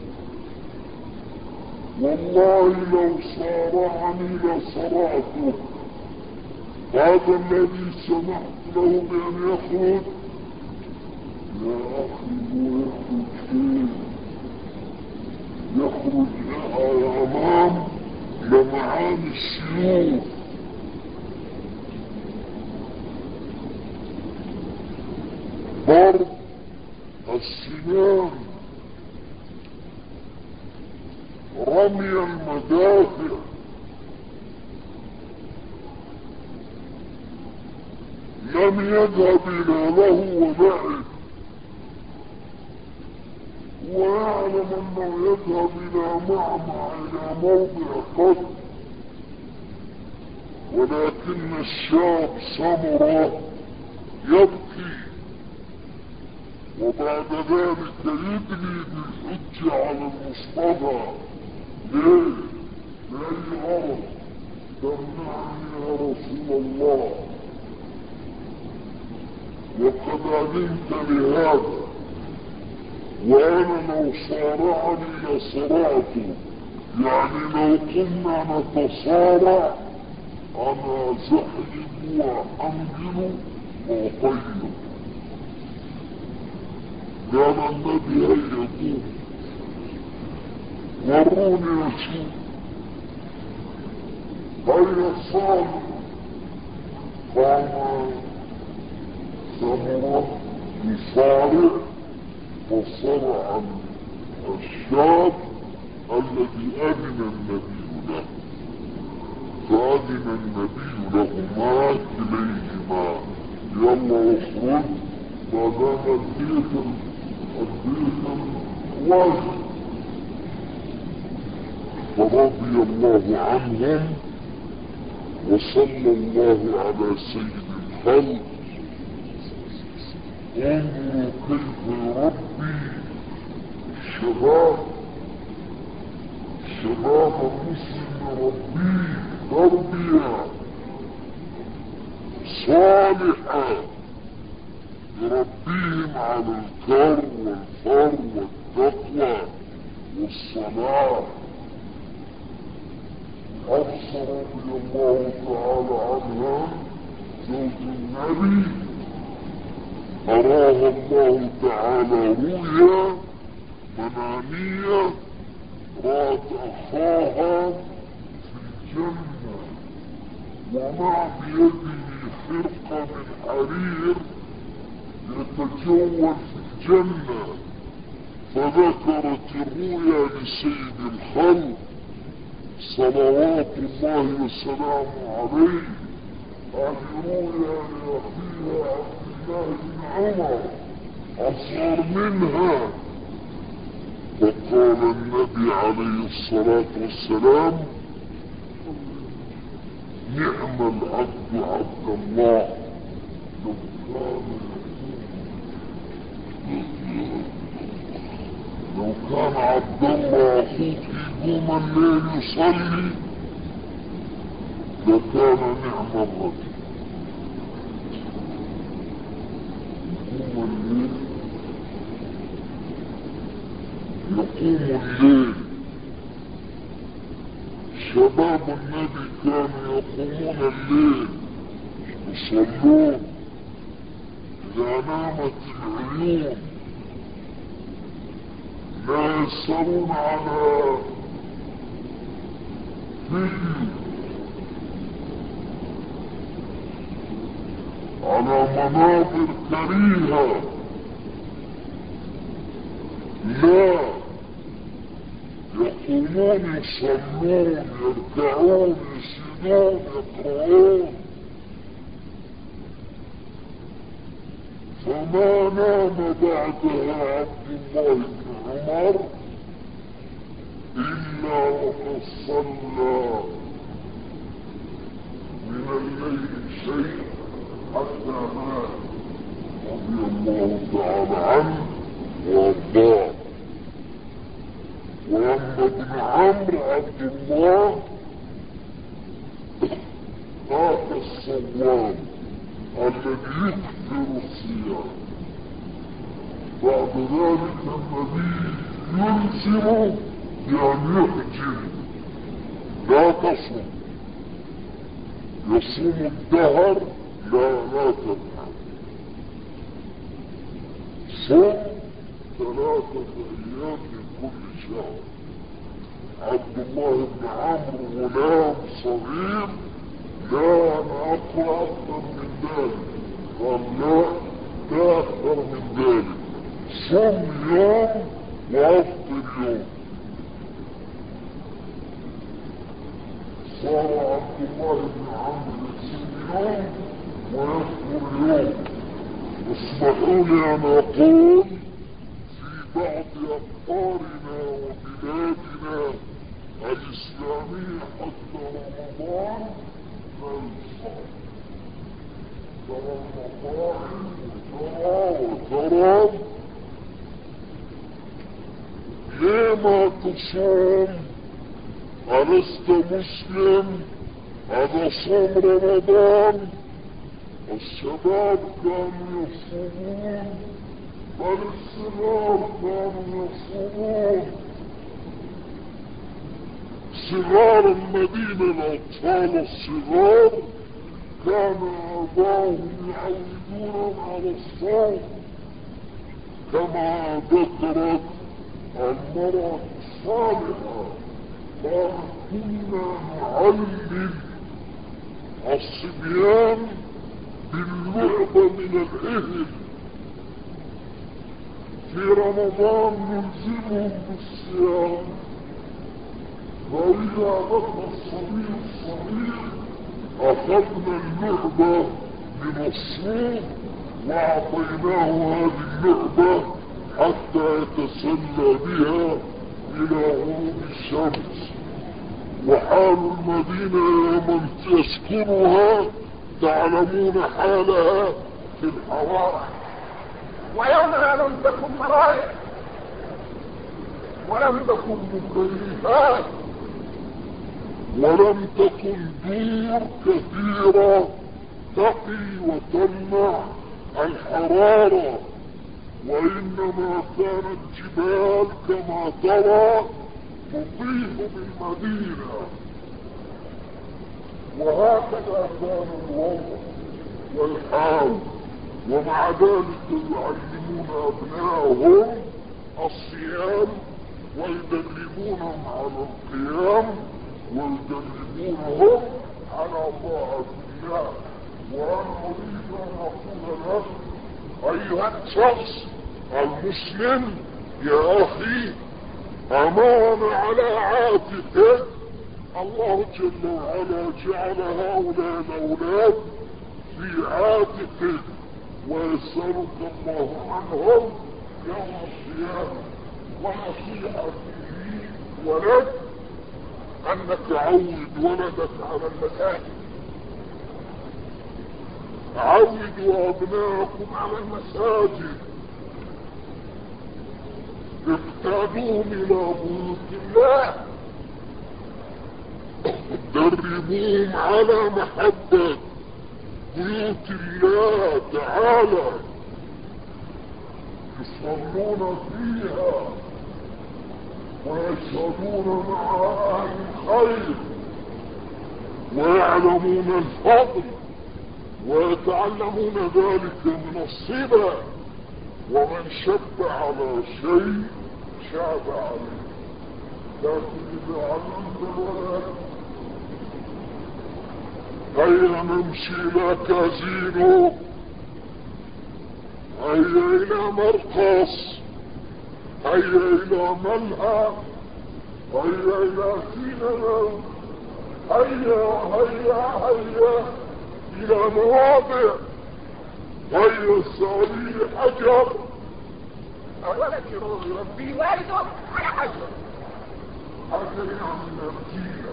والله لو صارعني لصرعته. هذا الذي سمحت له بأن يخرج، يا أخي هو يخرج فين؟ يخرج أمام لمعان السيوف. ضرب السنان، رمي المدافع، لم يذهب إلى له ولعب، ويعلم أنه يذهب إلى معمع إلى موضع قتل ولكن الشاب سمرة يبكي، وبعد ذلك يدلي بالحج على المصطفى. ليه؟ لأي غرض؟ تمنعني يا رسول الله، وقد علمت لهذا، وانا لو صارعني لصرعته، يعني لو كنا نتصارع انا زحلب وحنجل وطيب. قال النبي هيا قوم وروني اشوف. هيا صالح. قام سمرة يصارع فصرع الشاب الذي أذن النبي له، فأذن النبي لهما كليهما يلا اخرج ما دام البيت البيت واجب. فرضي الله عنهم، وصلى الله على سيد الخلق. انظروا كيف يربي الشباب، شباب المسلم يربيه تربية صالحة، يربيهم على الكر والفر والتقوى والصلاة. حفصة رضي الله تعالى عنها زوج النبي أراها الله تعالى رؤيا منامية، رأت أخاها في الجنة ومع بيده خرقة من حرير يتجول في الجنة، فذكرت الرؤيا لسيد الخلق صلوات الله وسلامه عليه. هذه رؤيا لأخيها عبد الله بن عمر أصغر منها. فقال النبي عليه الصلاة والسلام نعم العبد عبد الله. لو كان لو كان عبد الله أخوك يقوم الليل يصلي لكان نعم الرجل. يقوم الليل يقوم الليل. شباب النبي كانوا يقومون الليل يصلون إذا نامت العيون، لا يسرون على فيديو، على مناظر كريهة، لا يقومون يصلون يركعون يسجدون يقرؤون. فما نام بعدها عبد الله بن عمر إلا وقد صلى من الليل شيء حتى مات رضي الله تعالى عنه وارضاه. واما ابن عمرو عبد الله هذا الصوام الذي يكثر الصيام، بعد ذلك النبي يلزم بأن يحجم لا تصم، يصوم الدهر لا لا تنهى، صوم ثلاثة أيام من كل شهر. عبد الله بن عمرو غلام صغير، لا أنا أقرأ أكثر من ذلك، قال لا لا أكثر من ذلك، صوم يوم وأفطر يوم. صار عبد الله بن عمرو يصوم يوم ويفطر يوم. اسمحوا لي أن أقول في بعض أقطارنا وبلادنا الإسلامية حتى رمضان خلصة. ترى المطاعم وترى وترى ليه ما تصوم؟ ألست مسلم؟ هذا صوم رمضان. الشباب كانوا يصومون، بل الصغار كانوا يصومون. صغار المدينة الأطفال الصغار كان آباؤهم يعودونهم على الصوم، كما ذكرت المرأة الصالحة قالت كنا نعلم الصبيان باللعبة من الإهل، في رمضان نلزمهم بالصيام، وإذا بقى الصبي الصغير أخذنا اللعبة من الصوم وأعطيناه هذه اللعبة حتى يتسلى بها إلى غروب الشمس. وحال المدينة يا من يسكنها تعلمون حالها في الحرارة. ويومها لم تكن مرايح ولم تكن مكيفات ولم تكن دور كثيرة تقي وتمنع الحرارة، وإنما كانت جبال كما ترى تطيح بالمدينة. وهكذا كان الوضع والحال، ومع ذلك يعلمون أبنائهم الصيام ويدربونهم على القيام ويدربونهم على طاعة الله. وأنا أريد أن أقول لك أيها الشخص المسلم يا أخي، أمان على عاتقك. الله جل وعلا جعل هؤلاء الأولاد في عاتقك ويسألك الله عنهم يوم القيامة. ونصيحتي لي ولد أنك عود ولدك على المساجد، عودوا أبنائكم على المساجد، اقتادوهم إلى بيوت الله، دربوهم على محبة بيوت الله تعالى، يصلون فيها ويشهدون مع أهل الخير ويعلمون الفضل ويتعلمون ذلك من الصبا. ومن شب على شيء شاب عليه. لكن إذا علمت الولد هيا نمشي إلى كازينو، هيا إلى مرقص، هيا إلى ملهى، هيا إلى سينما، هيا هيا هيا إلى مواضع، هيا سالي حجر. أولا يربي والده على حجر، حجر يعني نرجيلة.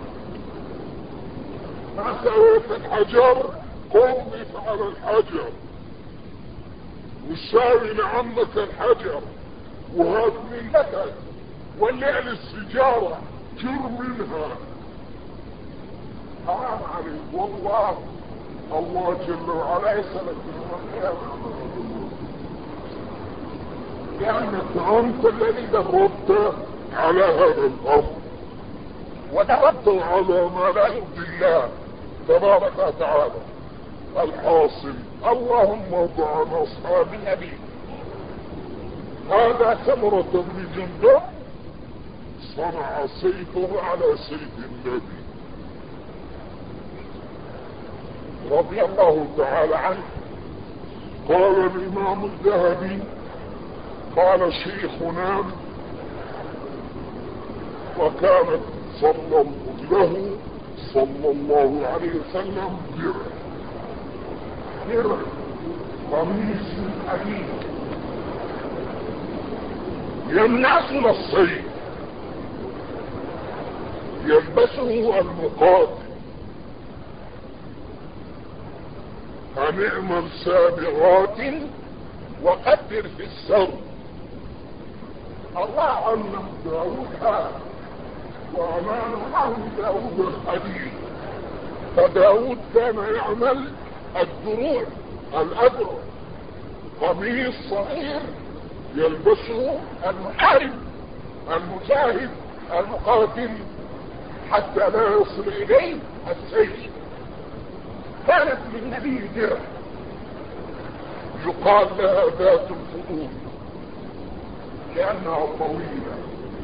ما سويت الحجر قوم افعل الحجر، وساوي لعمك الحجر، وهات من لك ولع السجارة جر منها. حرام عليك والله. الله جل وعلا يسألك يوم القيامة لأنك أنت الذي دربت على هذا الأمر ودربت على ما لا يرضي الله تبارك وتعالى. الحاصل اللهم ارض عن أصحاب النبي. هذا سمرة بن جندب صنع سيفه على سيف النبي رضي الله تعالى عنه. قال الإمام الذهبي قال شيخنا وكانت صلى له صلى الله عليه وسلم درع درع قميص حديد يمنعنا الصيد يلبسه المقاتل أن اعمل سابغات وقدر في السر. الله علم داود هذا وأمانه عن داود الحديث. فداود كان يعمل الدروع الأدرع، قميص صغير يلبسه المحارب المجاهد المقاتل حتى لا يصل إليه السيف. كانت للنبي درع يقال لها ذات الفضول لأنها طويلة،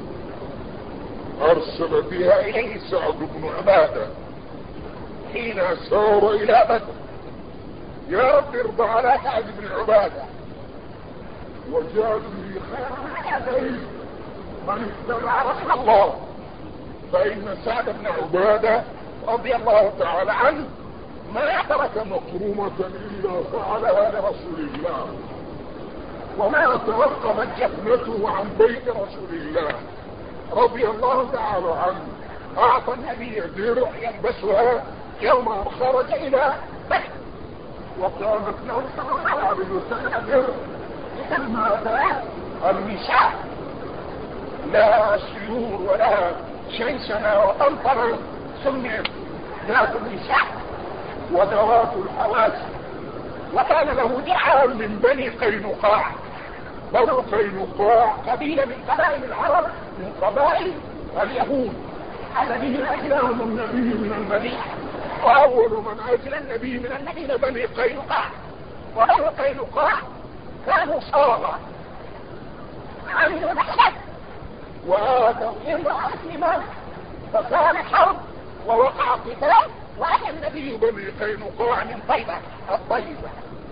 أرسل بها إليه سعد بن عبادة حين سار إلى بدر: يا رب ارضى على سعد بن عبادة. وجاء به خير عليه من اتبع رسول الله، فإن سعد بن عبادة رضي الله تعالى عنه ما ترك مكرمة إلا فعلها لرسول الله، وما توقفت جفنته عن بيت رسول الله رضي الله تعالى عنه. أعطى النبي درع يلبسها يوم خرج إلى بدر، وكانت له صلى الله عليه وسلم درع يسمى المشاع، لا سيور ولا شيشنة وطنطرة، سميت ذات المشاع وذوات الحواس. وكان له درعا من بني قينقاع. بنو قينقاع قبيلة من قبائل العرب، من قبائل اليهود الذين أجلاهم النبي من المدينة، وأول من أجل النبي من المدينة بني قينقاع. وبنو قينقاع كانوا صاغة عملوا بحثا وآتوا امرأة مسلمة، فكان حرب ووقع قتال، وأتى النبي بني قينقاع من طيبة الطيبة.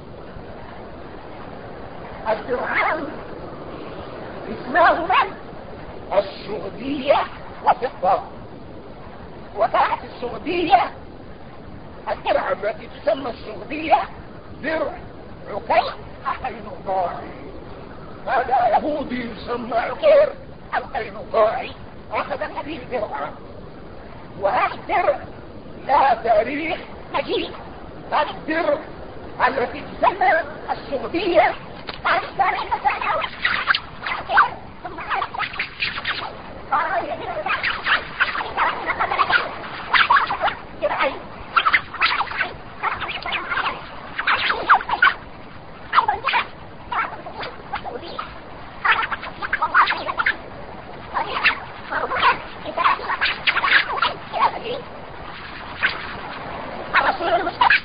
الدرعان اسمهما السعودية وفضة. وكانت السعودية الدرع التي تسمى السعودية درع عكير القينقاعي. هذا يهودي يسمى عكير القينقاعي أخذ النبي درعا. وهذا الدرع لها تاريخ مجيد. هذا الدرع التي تسمى السعودية قال السابع المساء ثم قال يا درعي الرسول المصطفى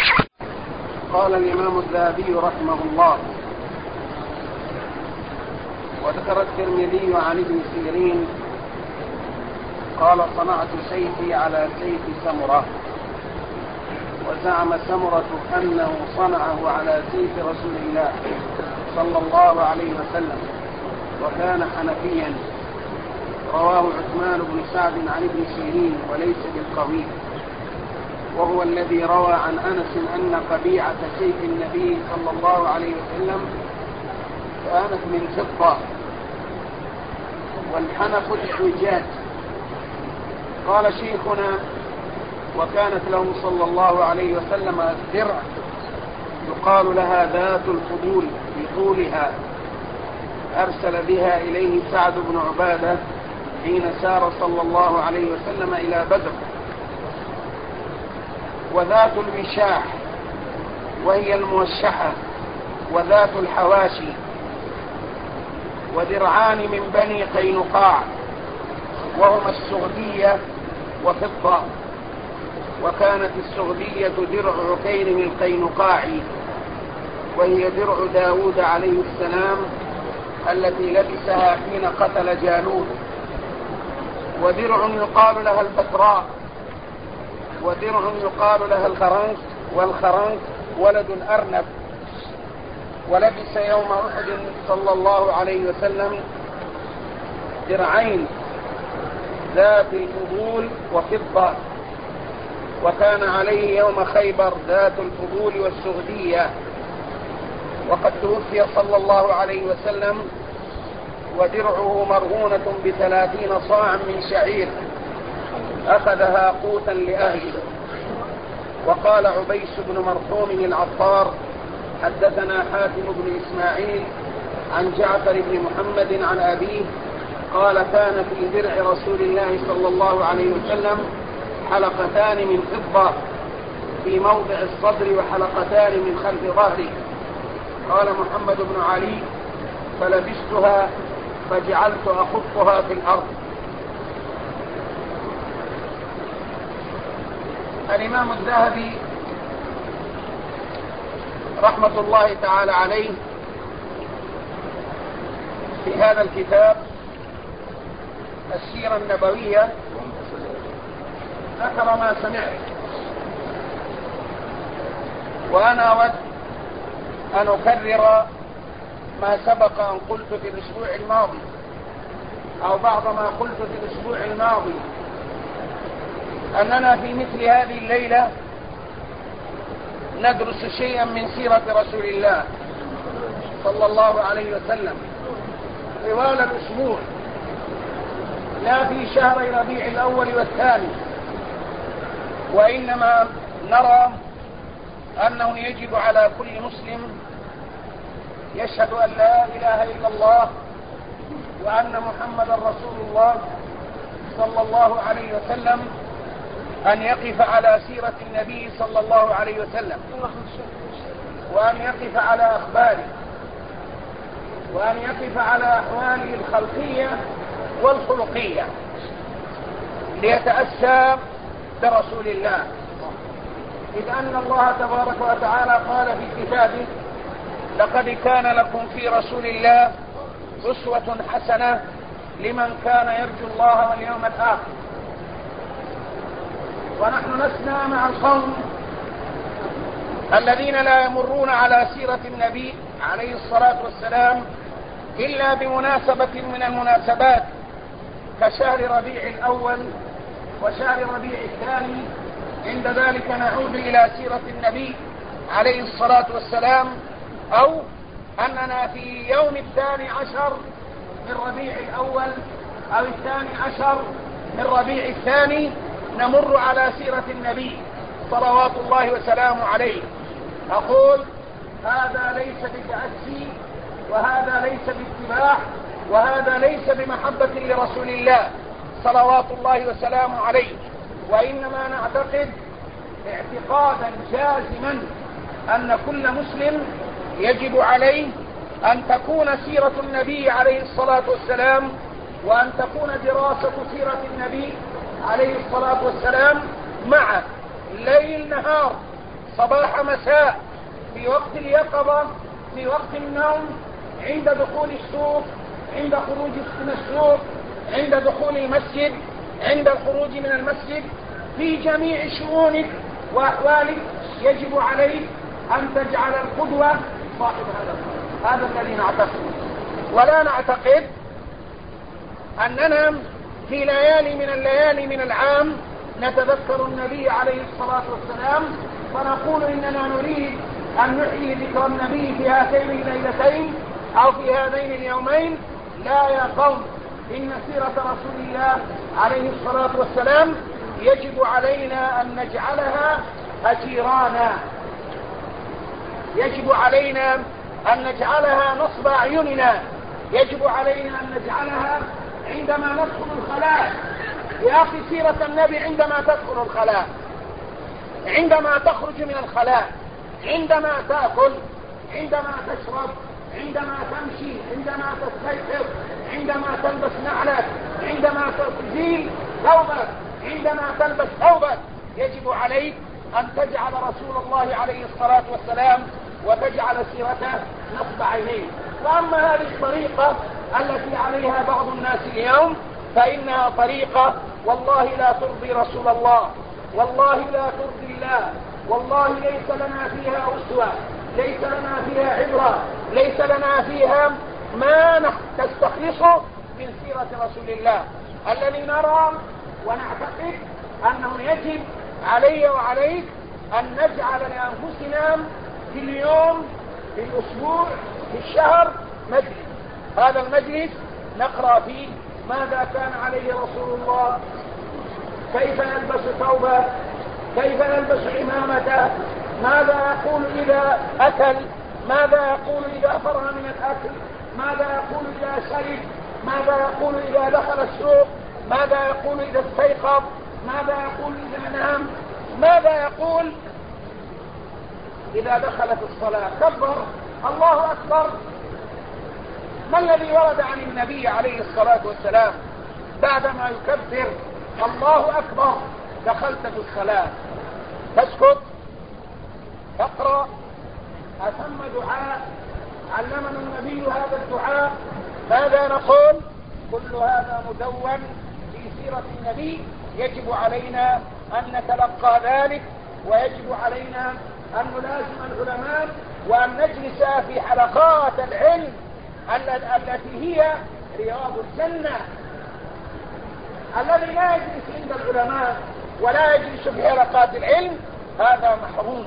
قال الإمام الذهبي رحمه الله: وذكر الترمذي عن ابن سيرين قال صنعت سيفي على سيف سمرة، وزعم سمرة أنه صنعه على سيف رسول الله صلى الله عليه وسلم وكان حنفيا. رواه عثمان بن سعد عن ابن سيرين وليس بالقوي، وهو الذي روى عن أنس أن قبيعة سيف النبي صلى الله عليه وسلم كانت من فضة، والحنف الإعوجاج. قال شيخنا: وكانت له صلى الله عليه وسلم درع يقال لها ذات الفضول لطولها، أرسل بها إليه سعد بن عبادة حين سار صلى الله عليه وسلم إلى بدر. وذات الوشاح وهي الموشحة، وذات الحواشي، ودرعان من بني قينقاع وهما السغدية وفضة. وكانت السغدية درع عكير القينقاعي، وهي درع داود عليه السلام التي لبسها حين قتل جالوت. ودرع يقال لها البتراء، ودرع يقال لها الخرنق، والخرنق ولد الأرنب. ولبس يوم أحد صلى الله عليه وسلم درعين ذات الفضول وفضة، وكان عليه يوم خيبر ذات الفضول والسغدية. وقد توفي صلى الله عليه وسلم ودرعه مرهونة بثلاثين صاعا من شعير أخذها قوتا لأهله. وقال عبيس بن مرحوم العطار: حدثنا حاتم بن إسماعيل عن جعفر بن محمد عن أبيه قال: كان في درع رسول الله صلى الله عليه وسلم حلقتان من فضة في موضع الصدر وحلقتان من خلف ظهره. قال محمد بن علي: فلبستها فجعلت أخطها في الأرض. الإمام الذهبي رحمة الله تعالى عليه في هذا الكتاب السيرة النبوية ذكر ما سمعت، وأنا أود أن أكرر ما سبق أن قلت في الأسبوع الماضي أو بعض ما قلت في الأسبوع الماضي، أننا في مثل هذه الليلة ندرس شيئا من سيرة رسول الله صلى الله عليه وسلم طوال الأسبوع، لا في شهر ربيع الأول والثاني، وإنما نرى أنه يجب على كل مسلم يشهد أن لا إله إلا الله وأن محمدا رسول الله صلى الله عليه وسلم أن يقف على سيرة النبي صلى الله عليه وسلم، وأن يقف على أخباره، وأن يقف على أحواله الخلقية والخلقية ليتأسى برسول الله، إذ أن الله تبارك وتعالى قال في كتابه: لقد كان لكم في رسول الله أسوة حسنة لمن كان يرجو الله واليوم الآخر. ونحن نسمع مع القوم الذين لا يمرون على سيرة النبي عليه الصلاة والسلام إلا بمناسبة من المناسبات كشهر ربيع الأول وشهر ربيع الثاني. عند ذلك نعود إلى سيرة النبي عليه الصلاة والسلام، أو أننا في يوم الثاني عشر من ربيع الأول أو الثاني عشر من ربيع الثاني نمر على سيرة النبي صلوات الله وسلامه عليه. أقول هذا ليس بتأسي، وهذا ليس باتباع، وهذا ليس بمحبة لرسول الله صلوات الله وسلامه عليه، وإنما نعتقد اعتقادا جازما أن كل مسلم يجب عليه أن تكون سيرة النبي عليه الصلاة والسلام، وأن تكون دراسة سيرة النبي عليه الصلاة والسلام مع ليل نهار، صباح مساء، في وقت اليقظة، في وقت النوم، عند دخول السوق، عند خروج من السوق، عند دخول المسجد، عند الخروج من المسجد، في جميع شؤونك وأحوالك يجب عليك أن تجعل القدوة صاحب هذا الخلق. هذا الذي نعتقد، ولا نعتقد أننا في ليالي من الليالي من العام نتذكر النبي عليه الصلاة والسلام فنقول إننا نريد أن نحيي ذكر النبي في هاتين الليلتين أو في هذين اليومين. لا يا قوم، إن سيرة رسول الله عليه الصلاة والسلام يجب علينا أن نجعلها أجيرانا، يجب علينا أن نجعلها نصب أعيننا، يجب علينا أن نجعلها عندما ندخل الخلاء. يا أخي سيرة النبي عندما تدخل الخلاء، عندما تخرج من الخلاء، عندما تأكل، عندما تشرب، عندما تمشي، عندما تستيقظ، عندما تلبس نعلك، عندما تزيل ثوبك، عندما تلبس ثوبك، يجب عليك أن تجعل رسول الله عليه الصلاة والسلام وتجعل سيرته نصب عينيه. وأما هذه الطريقة التي عليها بعض الناس اليوم فإنها طريقة والله لا ترضي رسول الله، والله لا ترضي الله، والله ليس لنا فيها أسوة، ليس لنا فيها عبرة، ليس لنا فيها ما تستخلصه من سيرة رسول الله. الذي نرى ونعتقد أنه يجب علي وعليك أن نجعل لأنفسنا في اليوم، في الأسبوع، في الشهر مجلس. هذا المجلس نقرأ فيه ماذا كان عليه رسول الله، كيف يلبس ثوبه، كيف يلبس عمامته، ماذا يقول إذا أكل، ماذا يقول إذا فرغ من الأكل، ماذا يقول إذا شرب، ماذا يقول إذا دخل السوق، ماذا يقول إذا استيقظ، ماذا يقول إذا نام، ماذا يقول إذا دخلت الصلاة. كبر الله أكبر. ما الذي ورد عن النبي عليه الصلاة والسلام بعدما يكبر الله أكبر دخلت في الصلاة؟ تسكت، تقرأ، أتم دعاء، علمنا النبي هذا الدعاء، ماذا نقول؟ كل هذا مدون في سيرة النبي. يجب علينا أن نتلقى ذلك، ويجب علينا أن نلازم العلماء وأن نجلس في حلقات العلم التي هي رياض الجنة. الذي لا يجلس عند العلماء ولا يجلس في حلقات العلم هذا محروم،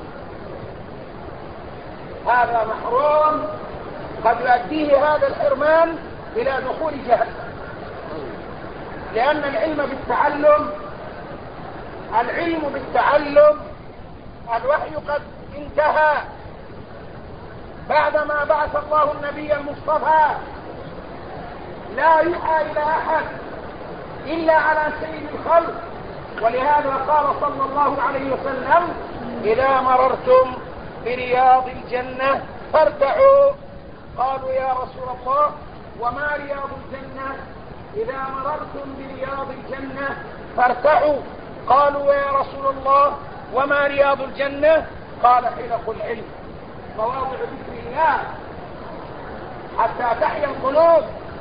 هذا محروم، قد يؤديه هذا الحرمان إلى دخول جهنم. لأن العلم بالتعلم، العلم بالتعلم، الوحي قد انتهى بعدما بعث الله النبي المصطفى. لا يوحى إلى أحد إلا على سيد الخلق. ولهذا قال صلى الله عليه وسلم: إذا مررتم برياض الجنة فارتعوا. قالوا: يا رسول الله وما رياض الجنة؟ إذا مررتم برياض الجنة فارتعوا. قالوا: يا رسول الله وما رياض الجنة؟ قال: حلق العلم، مواضع ذكر الله، حتى تحيا القلوب،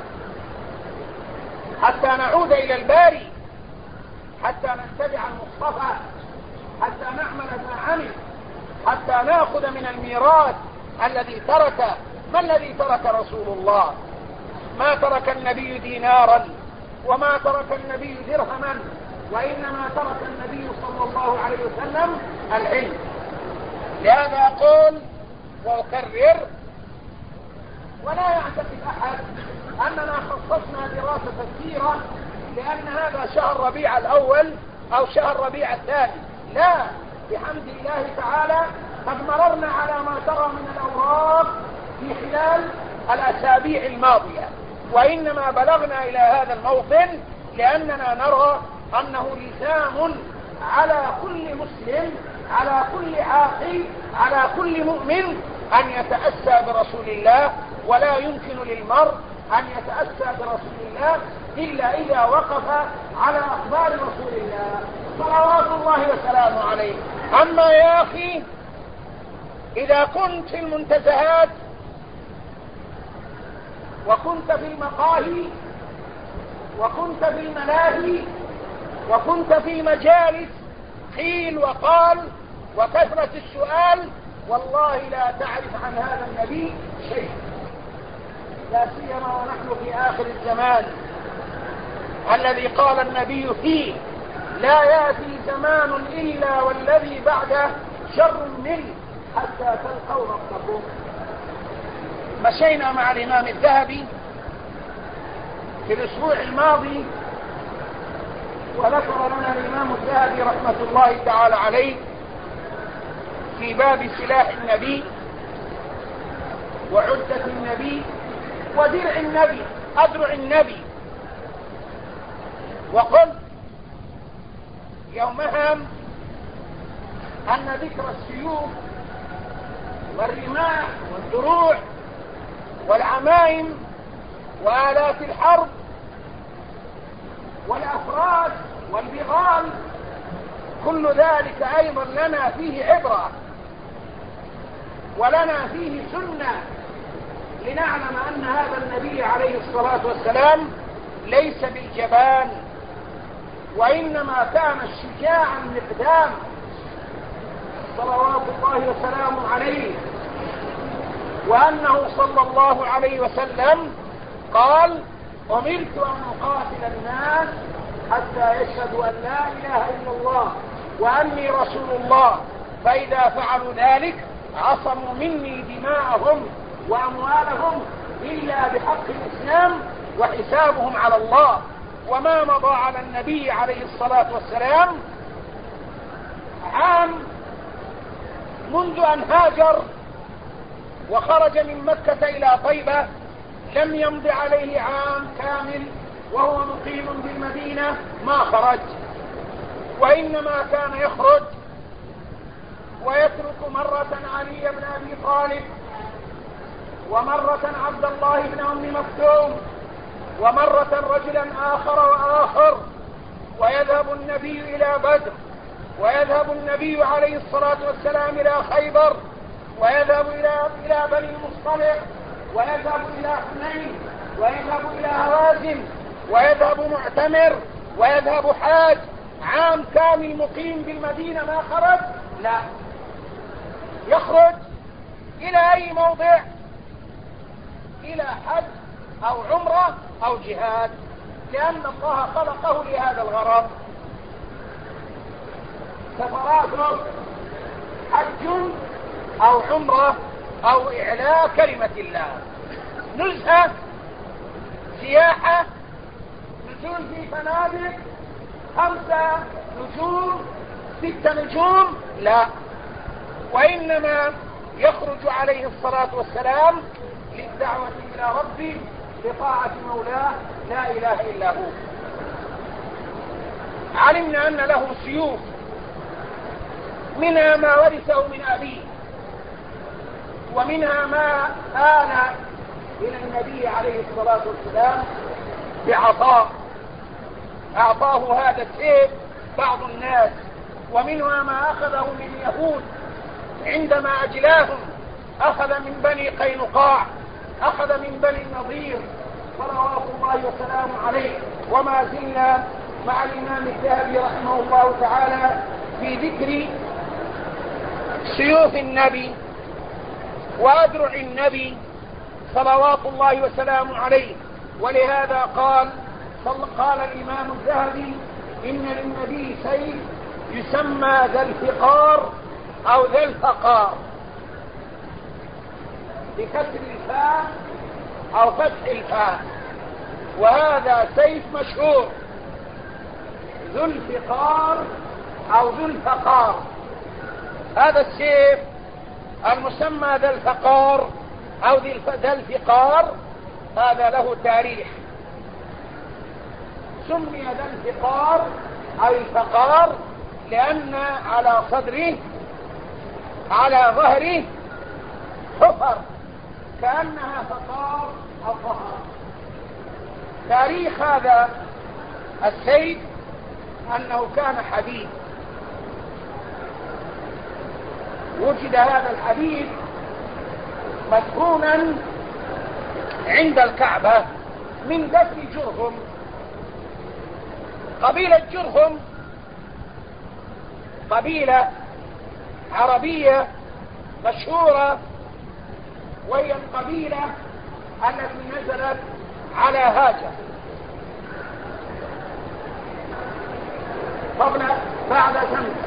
حتى نعود إلى الباري، حتى نتبع المصطفى، حتى نعمل ما عمل، حتى نأخذ من الميراث الذي ترك. ما الذي ترك رسول الله؟ ما ترك النبي دينارا، وما ترك النبي درهما، وإنما ترك النبي صلى الله عليه وسلم العلم. لهذا أقول وأكرر: ولا يعتقد أحد أننا خصصنا دراسة السيرة لأن هذا شهر ربيع الأول أو شهر ربيع الثاني. لا، بحمد الله تعالى قد مررنا على ما ترى من الأوراق في خلال الأسابيع الماضية، وإنما بلغنا إلى هذا الموطن لأننا نرى أنه لزام على كل مسلم، على كل عاقل، على كل مؤمن أن يتأسى برسول الله. ولا يمكن للمرء أن يتأسى برسول الله إلا إذا وقف على أخبار رسول الله صلوات الله وسلامه عليه. أما يا أخي إذا كنت في المنتزهات وكنت في المقاهي وكنت في الملاهي وكنت في مجالس قيل وقال وكثرة السؤال، والله لا تعرف عن هذا النبي شيء، لا سيما ونحن في آخر الزمان الذي قال النبي فيه: لا يأتي زمان إلا والذي بعده شر منه حتى تلقوا ربكم. مشينا مع الإمام الذهبي في الأسبوع الماضي، وذكر لنا الإمام الذهبي رحمة الله تعالى عليه في باب سلاح النبي وعدة النبي ودرع النبي، أدرع النبي. وقلت يومها أن ذكر السيوف والرماح والدروع والعمائم وآلات الحرب والأفراس والبغال كل ذلك أيضا لنا فيه عبرة ولنا فيه سنة، لنعلم أن هذا النبي عليه الصلاة والسلام ليس بالجبان، وإنما كان الشجاع المقدام صلوات الله وسلامه عليه، وأنه صلى الله عليه وسلم قال: أمرت أن أقاتل الناس حتى يشهدوا أن لا إله إلا الله وأني رسول الله، فإذا فعلوا ذلك عصموا مني دماءهم وأموالهم إلا بحق الإسلام وحسابهم على الله. وما مضى على النبي عليه الصلاة والسلام عام منذ أن هاجر وخرج من مكة إلى طيبة، لم يمض عليه عام كامل وهو مقيم بالمدينة ما خرج، وإنما كان يخرج ويترك مرة علي بن أبي طالب، ومرة عبد الله بن أم مكتوم، ومرة رجلا آخر وآخر، ويذهب النبي إلى بدر، ويذهب النبي عليه الصلاة والسلام إلى خيبر، ويذهب إلى إلى بني المصطلق، ويذهب إلى حنين، ويذهب إلى هوازن، ويذهب معتمر، ويذهب حاج. عام كامل مقيم بالمدينة ما خرج؟ لا، يخرج إلى أي موضع؟ إلى حج أو عمرة أو جهاد، لأن الله خلقه لهذا الغرض. سفراته حج أو عمرة أو إعلاء كلمة الله، نزهة، سياحة، نزول في فنادق خمسة نجوم ست نجوم، لا، وإنما يخرج عليه الصلاة والسلام للدعوة إلى ربه بطاعة مولاه لا إله إلا هو. علمنا أن له سيوف، منها ما ورثه من أبيه، ومنها ما آن إلى النبي عليه الصلاة والسلام بعطاء، أعطاه هذا السيف بعض الناس، ومنها ما أخذه من يهود عندما أجلاهم، أخذ من بني قينقاع، أخذ من بني النضير صلوات الله وسلامه عليه. وما زلنا مع الإمام الذهبي رحمه الله تعالى في ذكر سيوف النبي وأدرع النبي صلوات الله وسلامه عليه. ولهذا قال قال الإمام الذهبي: إن للنبي سيف يسمى ذا الفقار أو ذا الفقار، بكسر الفاء أو فتح الفاء، وهذا سيف مشهور ذو الفقار أو ذو الفقار. هذا السيف المسمى ذا الفقار أو ذا الفقار هذا له تاريخ، سمي ذا الفقار أو الفقار لأن على صدره على ظهره حفر كأنها فقار الظهر. تاريخ هذا السيف أنه كان حديد، وجد هذا الحديد مدفونا عند الكعبة من دفن جرهم. قبيلة جرهم قبيلة عربية مشهورة، وهي القبيلة التي نزلت على هاجر قبل بعد شمس.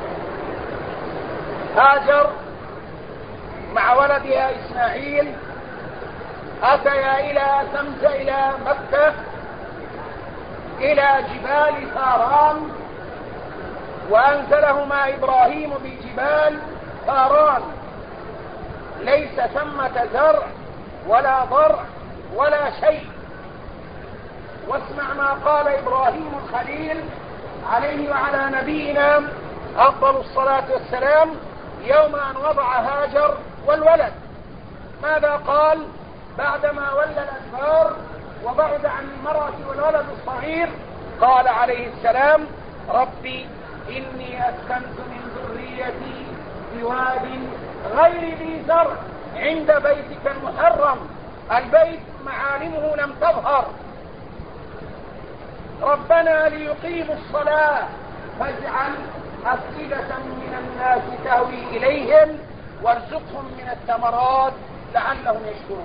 هاجر مع ولدها إسماعيل أتيا إلى شمس إلى مكة إلى جبال فاران، وأنزلهما إبراهيم بجبال فاران، ليس ثمة زرع ولا ضرع ولا شيء. واسمع ما قال إبراهيم الخليل عليه وعلى نبينا أفضل الصلاة والسلام يوم أن وضع هاجر والولد. ماذا قال بعدما ولى الأدبار وبعد عن المرأة والولد الصغير؟ قال عليه السلام: ربي إني أسكنت من ذريتي بواد غير ذي زرع عند بيتك المحرم. البيت معالمه لم تظهر. ربنا ليقيموا الصلاة فاجعل أفئدة من الناس تهوي إليهم وارزقهم من الثمرات لعلهم يشكرون.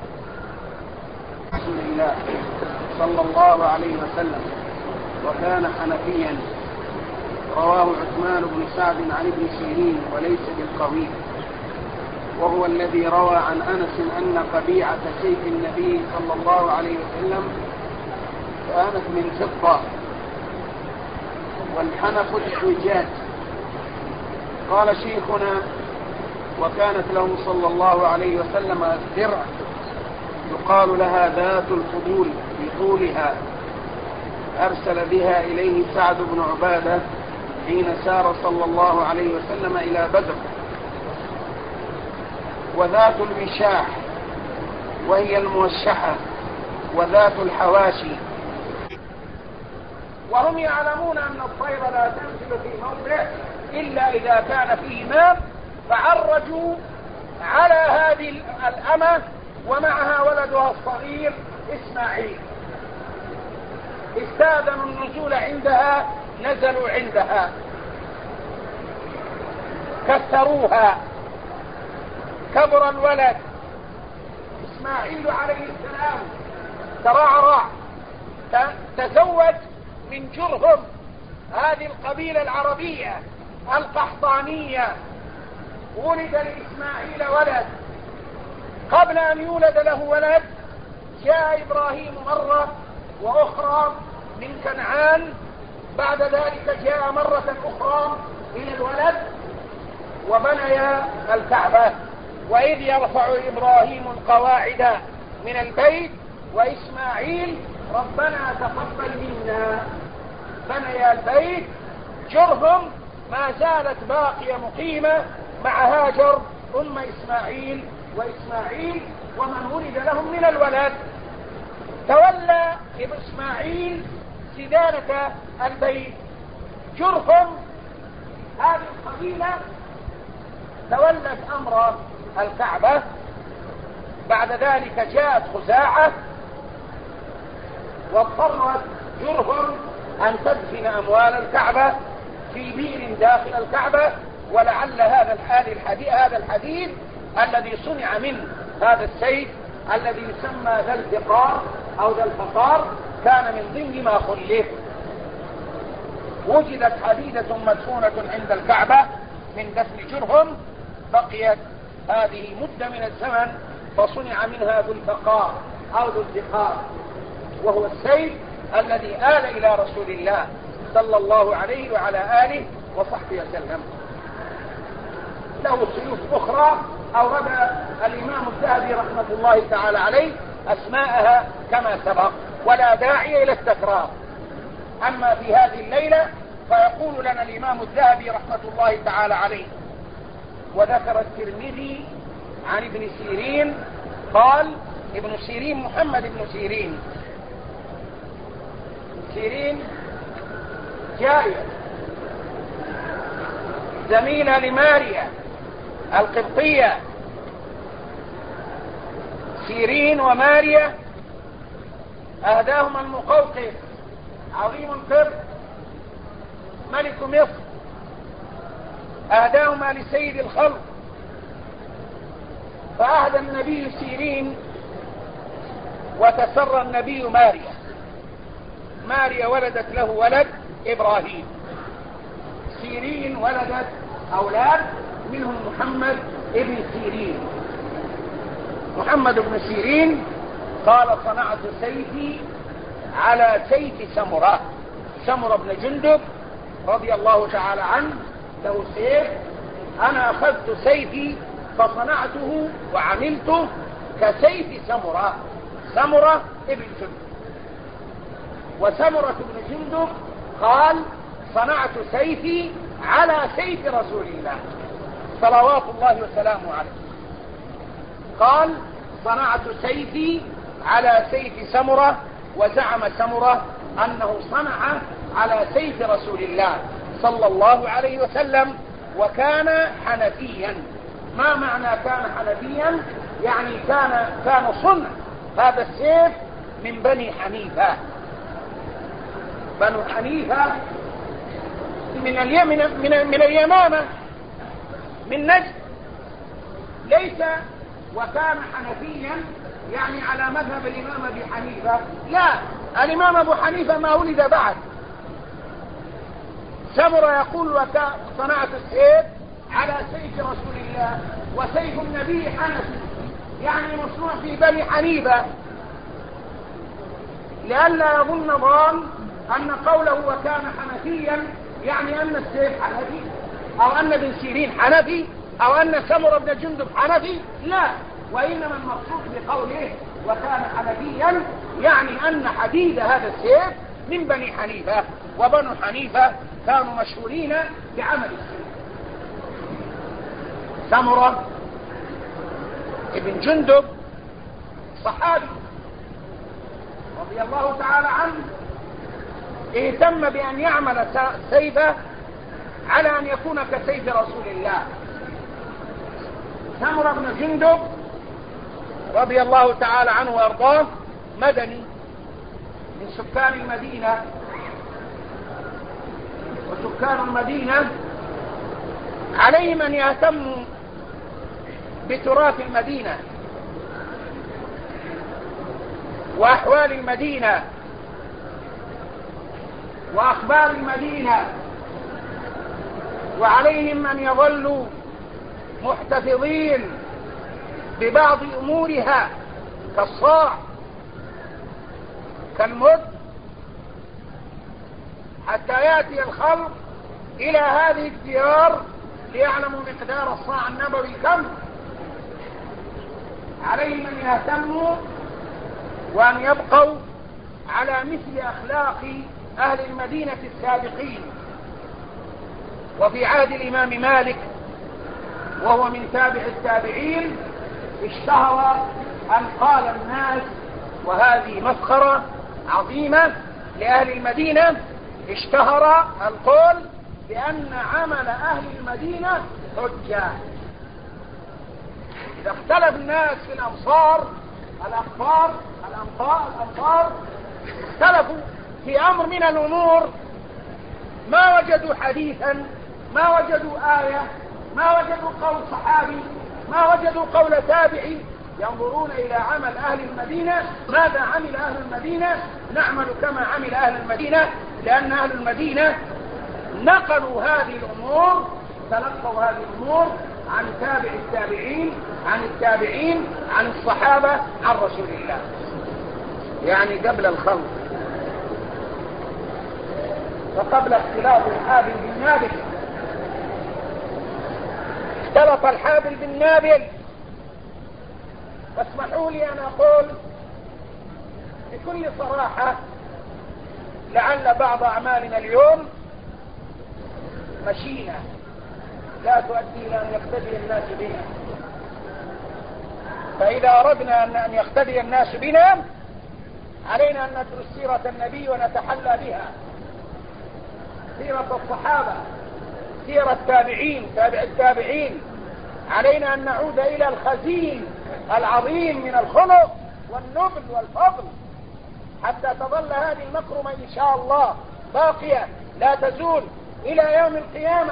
رسول الله صلى الله عليه وسلم وكان حنفيا، رواه عثمان بن سعد عن ابن سيرين وليس بالقوي، وهو الذي روى عن أنس أن قبيعة سيف النبي صلى الله عليه وسلم كانت من فضة، والحنف الإعوجاج. قال شيخنا: وكانت له صلى الله عليه وسلم درع يقال لها ذات الفضول لطولها، أرسل بها إليه سعد بن عبادة حين سار صلى الله عليه وسلم إلى بدر. وذات الوشاح وهي الموشحة، وذات الحواشي. وهم يعلمون أن الطير لا تنزل في موضع إلا إذا كان فيه ماء، فعرجوا على هذه الأمة ومعها ولدها الصغير إسماعيل. استاذنوا النزول عندها، نزلوا عندها، كثروها، كبر الولد إسماعيل عليه السلام، ترعرع، تزوج من جرهم، هذه القبيلة العربية القحطانية. ولد لإسماعيل ولد. قبل أن يولد له ولد جاء إبراهيم مرة وأخرى من كنعان، بعد ذلك جاء مرة أخرى إلى الولد وبنيا الكعبة. وإذ يرفع إبراهيم القواعد من البيت وإسماعيل ربنا تقبل منا. بنيا البيت. جرهم ما زالت باقية مقيمة مع هاجر أم إسماعيل وإسماعيل ومن ولد لهم من الولد. تولى إسماعيل سدانة البيت. جرهم هذه القبيلة تولت أمر الكعبة. بعد ذلك جاءت خزاعة واضطرت جرهم أن تدفن أموال الكعبة في بئر داخل الكعبة. ولعل هذا الحديث هذا الحديث الذي صنع منه هذا السيف الذي يسمى ذا الفقار أو ذا الفقار كان من ضمن ما خلف. وجدت حديدة مدفونة عند الكعبة من دفن جرهم، بقيت هذه مدة من الزمن فصنع منها ذو الفقار أو ذو الفقار، وهو السيف الذي آل إلى رسول الله صلى الله عليه وعلى آله وصحبه وسلم. له سيوف أخرى أورد الإمام الذهبي رحمة الله تعالى عليه أسماءها كما سبق، ولا داعي إلى التكرار. أما في هذه الليلة فيقول لنا الإمام الذهبي رحمة الله تعالى عليه: وذكر الترمذي عن ابن سيرين قال، ابن سيرين محمد بن سيرين، سيرين جارية زميلة لماريا القبطية، سيرين وماريا أهداهما المقوقس عظيم القرد ملك مصر، أهداهما لسيد الخلق. فأهدى النبي سيرين وتسرى النبي ماريا. ماريا ولدت له ولد إبراهيم، سيرين ولدت أولاد منهم محمد ابن سيرين. محمد بن سيرين قال صنعت سيفي على سيف سمرة. سمرة بن جندب رضي الله تعالى عنه له سيف، أنا أخذت سيفي فصنعته وعملته كسيف سمرة. سمرة ابن جندب. وسمرة بن جندب قال صنعت سيفي على سيف رسول الله صلوات الله وسلامه عليه. قال صنعت سيفي على سيف سمرة، وزعم سمرة أنه صنع على سيف رسول الله صلى الله عليه وسلم، وكان حنفيا. ما معنى كان حنفيا؟ يعني كان كان صنع هذا السيف من بني حنيفة. بنو حنيفة من اليمن، من, من اليمامة، من نجد. ليس وكان حنفيا يعني على مذهب الإمام أبي حنيفة، لا، الإمام أبو حنيفة ما ولد بعد. سمرة يقول صنعت السيف على سيف رسول الله، وسيف النبي حنفي يعني مصنوع في بني حنيفة، لئلا يظن ظان أن قوله وكان حنفيا يعني أن السيف حنفي، أو أن ابن سيرين حنفي، أو أن سمرة بن جندب حنفي، لا، وإنما المقصود بقوله وكان حنفيا يعني أن حديد هذا السيف من بني حنيفة، وبنو حنيفة كانوا مشهورين بعمل السيف. سمرة ابن جندب صحابي رضي الله تعالى عنه، اهتم بأن يعمل سيفه على أن يكون كسيف رسول الله. سمرة بن جندب رضي الله تعالى عنه وارضاه مدني من سكان المدينة، وسكان المدينة عليهم أن يهتموا بتراث المدينة وأحوال المدينة وأخبار المدينة، وعليهم أن يظلوا محتفظين ببعض أمورها كالصاع كالمد، حتى يأتي الخلق إلى هذه الديار ليعلموا مقدار الصاع النبوي كم. عليهم أن يهتموا وأن يبقوا على مثل أخلاق أهل المدينة السابقين. وفي عهد الإمام مالك وهو من تابع التابعين اشتهر أن قال الناس، وهذه مفخرة عظيمة لأهل المدينة، اشتهر القول بأن عمل أهل المدينة حجة. إذا اختلف الناس في الأمصار الأمطار الأمطار الأمطار اختلفوا في أمر من الأمور، ما وجدوا حديثا، ما وجدوا آية، ما وجدوا قول صحابي، ما وجدوا قول تابعي، ينظرون إلى عمل أهل المدينة. ماذا عمل أهل المدينة؟ نعمل كما عمل أهل المدينة، لأن أهل المدينة نقلوا هذه الأمور، تلقوا هذه الأمور عن تابع التابعين، عن التابعين، عن الصحابة، عن رسول الله، يعني قبل الخلق وقبل اختلاط الحابل بالنابل. اختلط الحابل بالنابل. فاسمحوا لي أن أقول بكل صراحة، لعل بعض أعمالنا اليوم مشينا لا تؤدي إلى أن يقتدي الناس بنا، فإذا أردنا أن يقتدي الناس بنا علينا أن ندرس سيرة النبي ونتحلى بها، سيرة الصحابة، سيرة التابعين، تابع التابعين. علينا أن نعود إلى الخزين العظيم من الخلق والنبل والفضل، حتى تظل هذه المكرمة إن شاء الله باقية لا تزول إلى يوم القيامة.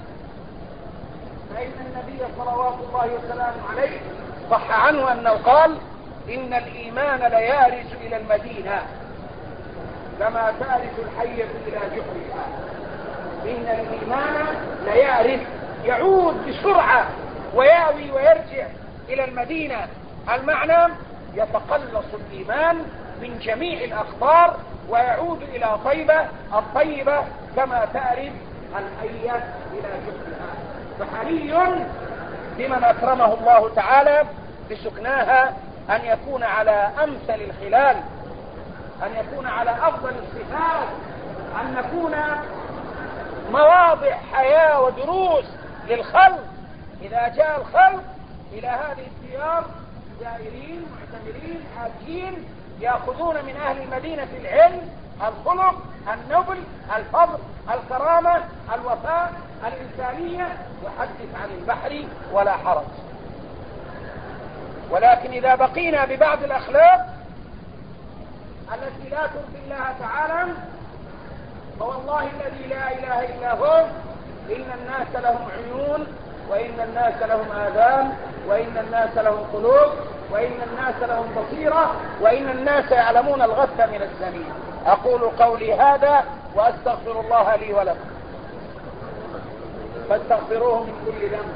فإن النبي صلوات الله وسلامه عليه صح عنه أنه قال: إن الإيمان ليارج إلى المدينة كما تارج الحية إلى جحرها. إن الإيمان ليارج، يعود بسرعة ويأوي ويرجع إلى المدينة. المعنى يتقلص الإيمان من جميع الأخطار ويعود إلى طيبة الطيبة كما تأرد الحية إلى جحرها. فحري بمن أكرمه الله تعالى بسكناها أن يكون على أمثل الخلال، أن يكون على أفضل الصفات، أن نكون مواضع حياة ودروس للخلق. إذا جاء الخلق إلى هذه الديار زائرين معتمرين حاجين، يأخذون من أهل المدينة العلم، الخلق، النبل، الفضل، الكرامة، الوفاء، الإنسانية، وحدث عن البحر ولا حرج. ولكن إذا بقينا ببعض الأخلاق التي لا ترضي الله تعالى، فوالله الذي لا إله إلا هو إن الناس لهم عيون، وإن الناس لهم آذان، وإن الناس لهم قلوب، وإن الناس لهم بصيرة، وإن الناس يعلمون الغث من الزمين. أقول قولي هذا وأستغفر الله لي ولكم، فاستغفروه من كل ذنب.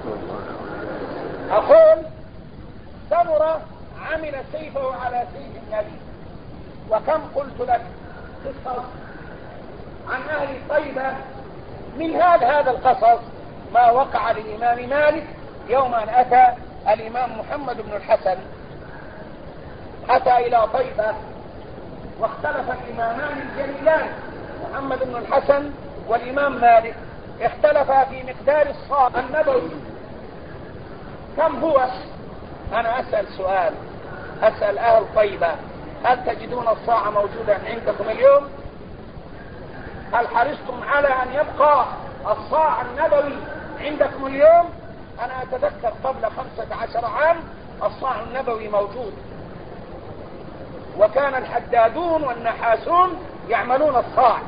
أقول: سمرة عمل سيفه على سيف النبي، وكم قلت لك قصص عن أهل طيبة. من هذا هذا القصص ما وقع للإمام مالك يوم أن أتى الإمام محمد بن الحسن، أتى إلى طيبة، واختلف الإمامان الجليلان محمد بن الحسن والإمام مالك، اختلفا في مقدار الصاع النبوي كم هو. أنا أسأل سؤال، أسأل أهل طيبة: هل تجدون الصاع موجودا عندكم اليوم؟ هل حرصتم على أن يبقى الصاع النبوي عندكم اليوم؟ أنا أتذكر قبل خمسة عشر عام الصاع النبوي موجود، وكان الحدادون والنحاسون يعملون الصاع،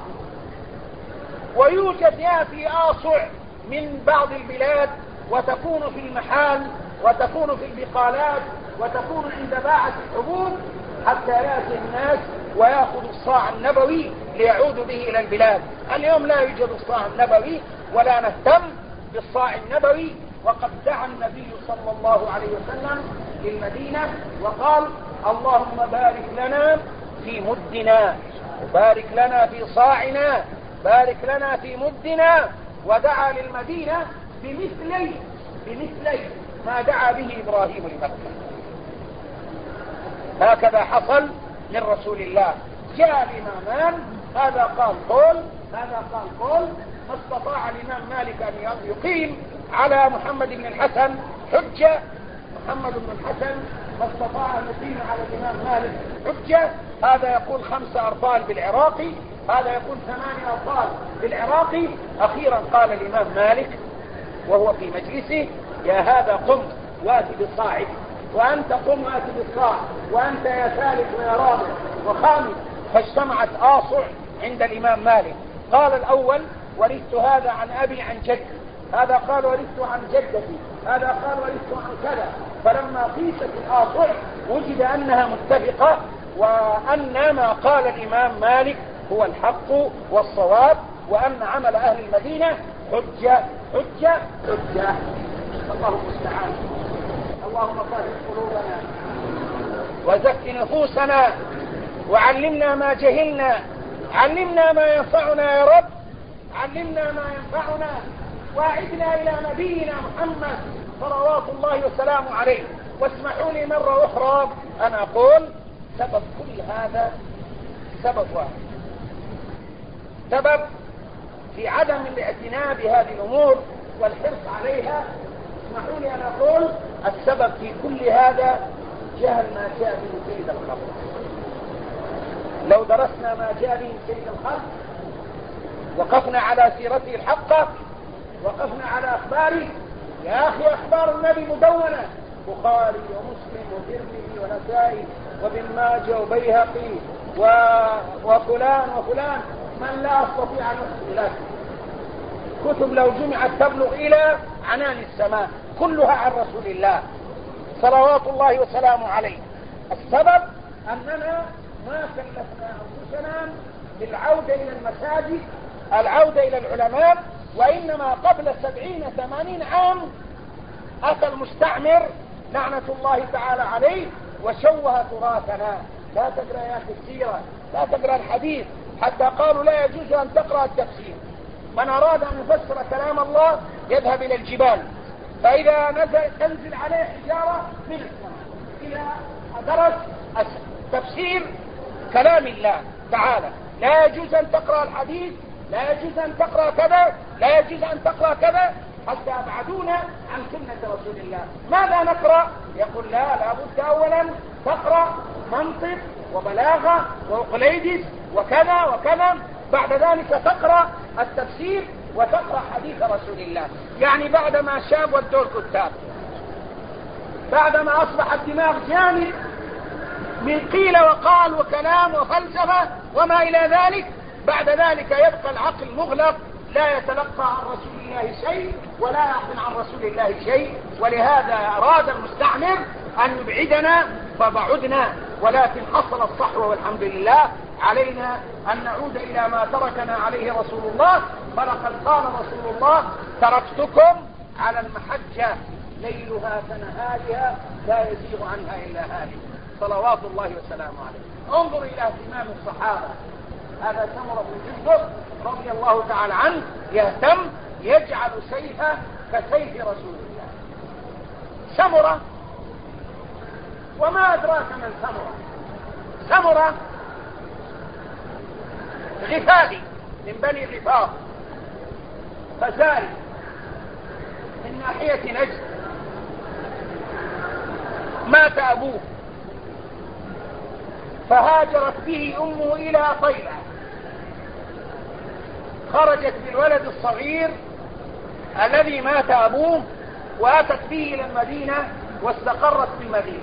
ويوجد يأتي آصع من بعض البلاد وتكون في المحال وتكون في البقالات وتكون عند باعة الحبوب، حتى يأتي الناس ويأخذ الصاع النبوي ليعودوا به إلى البلاد. اليوم لا يوجد الصاع النبوي ولا نهتم بالصاع النبوي. وقد دعا النبي صلى الله عليه وسلم للمدينة وقال: اللهم بارك لنا في مدنا، وبارك لنا في صاعنا، بارك لنا في مدنا. ودعا للمدينة بمثلي بمثلي ما دعا به إبراهيم لمكة. هكذا حصل من رسول الله. جاء الإمامان، هذا قال قول، هذا قال قول، ما استطاع الإمام مالك أن يقيم على محمد بن الحسن حجة. محمد بن الحسن ما استطاع أن يقيم على الإمام مالك حجة. هذا يقول خمسة أرطال بالعراقي، هذا يقول ثمانية أرطال بالعراقي. أخيرا قال الإمام مالك وهو في مجلسه: يا هذا قم واتي بالصاعد، وأنت قم واتي بالصاع، وأنت يا ثالث ويا رابع وخامس. فاجتمعت آصع عند الإمام مالك. قال الأول: ورثت هذا عن أبي عن جدي، هذا قال ورثت عن جدتي، هذا قال ورثت عن كذا. فلما قيست الآصع وجد أنها متفقة، وأن ما قال الإمام مالك هو الحق والصواب، وأن عمل أهل المدينة حجة حجة حجة. الله المستعان. اللهم طهر قلوبنا وزك نفوسنا، وعلمنا ما جهلنا، علمنا ما ينفعنا يا رب، علمنا ما ينفعنا، واعدنا إلى نبينا محمد صلوات الله وسلامه عليه. واسمحوا لي مرة أخرى أن أقول: سبب كل هذا سبب واحد، سبب في عدم الاعتناء بهذه الأمور والحرص عليها. اسمحوا لي أن أقول: السبب في كل هذا جهل ما جاء به سيد الخلق. لو درسنا ما جاء به سيد الخلق، وقفنا على سيرته الحقة، وقفنا على أخباره. يا أخي أخبار النبي مدونة، بخاري ومسلم وترمذي ونسائي وابن ماجه وبيهقي و... وفلان وفلان من لا أستطيع أن أحصي لك. كتب لو جمعت تبلغ إلى عنان السماء، كلها عن رسول الله صلوات الله وسلامه عليه. السبب أننا ما كلفنا أنفسنا بالعودة إلى المساجد، العودة إلى العلماء، وإنما قبل سبعين ثمانين عام أتى المستعمر لعنة الله تعالى عليه وشوه تراثنا. لا تقرأ يا أخي السيرة، لا تقرأ الحديث، حتى قالوا لا يجوز أن تقرأ التفسير. من أراد أن يفسر كلام الله يذهب إلى الجبال، فإذا نزل تنزل عليه حجارة من السماء إذا درس تفسير كلام الله تعالى. لا يجوز أن تقرأ الحديث، لا يجوز أن تقرأ كذا، لا يجوز أن تقرأ كذا، حتى أبعدونا عن سنة رسول الله. ماذا نقرأ؟ يقول لا لابد أولا تقرأ منطق وبلاغة وأقليدس وكذا وكذا، بعد ذلك تقرأ التفسير وتقرأ حديث رسول الله. يعني بعدما شاب ودوا الكتاب، بعدما أصبح الدماغ جامد من قيل وقال وكلام وفلسفة وما إلى ذلك، بعد ذلك يبقى العقل مغلق، لا يتلقى عن رسول الله شيء ولا يعقل عن رسول الله شيء. ولهذا أراد المستعمر أن يبعدنا فبعدنا، ولكن حصل الصحوة والحمد لله. علينا أن نعود إلى ما تركنا عليه رسول الله، فلقد قال رسول الله تركتكم على المحجة ليلها كنهارها لا يزيغ عنها إلا هالك، صلوات الله وسلامه عليه. انظر إلى اهتمام الصحابة. هذا سمرة بن جندب رضي الله تعالى عنه يهتم، يجعل سيفه كسيف رسول الله. سمرة، وما أدراك من سمرة؟ سمرة غفاري من بني غفار، فزاري من ناحية نجد. مات أبوه فهاجرت به أمه إلى طيبة، خرجت بالولد الصغير الذي مات أبوه وأتت به إلى المدينة واستقرت في المدينة.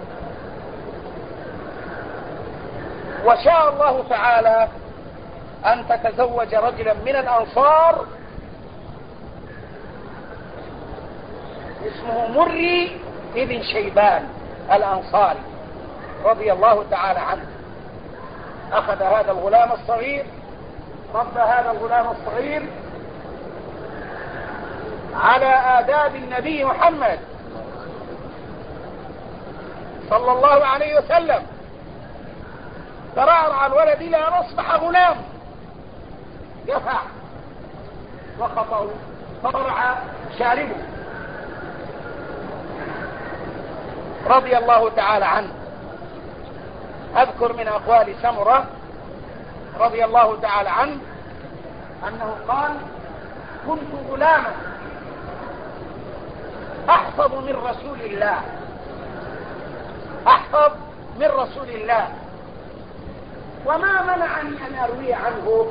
وشاء الله تعالى أن تتزوج رجلا من الأنصار اسمه مري ابن شيبان الأنصاري رضي الله تعالى عنه. أخذ هذا الغلام الصغير، ربى هذا الغلام الصغير على آداب النبي محمد صلى الله عليه وسلم. ترعرع الولد إلى أن أصبح غلام، يفع وخطأه فرع شاربه رضي الله تعالى عنه. أذكر من أقوال سمرة رضي الله تعالى عنه أنه قال كنت غلاما أحفظ من رسول الله، أحفظ من رسول الله، وما منعني أن أروي عنه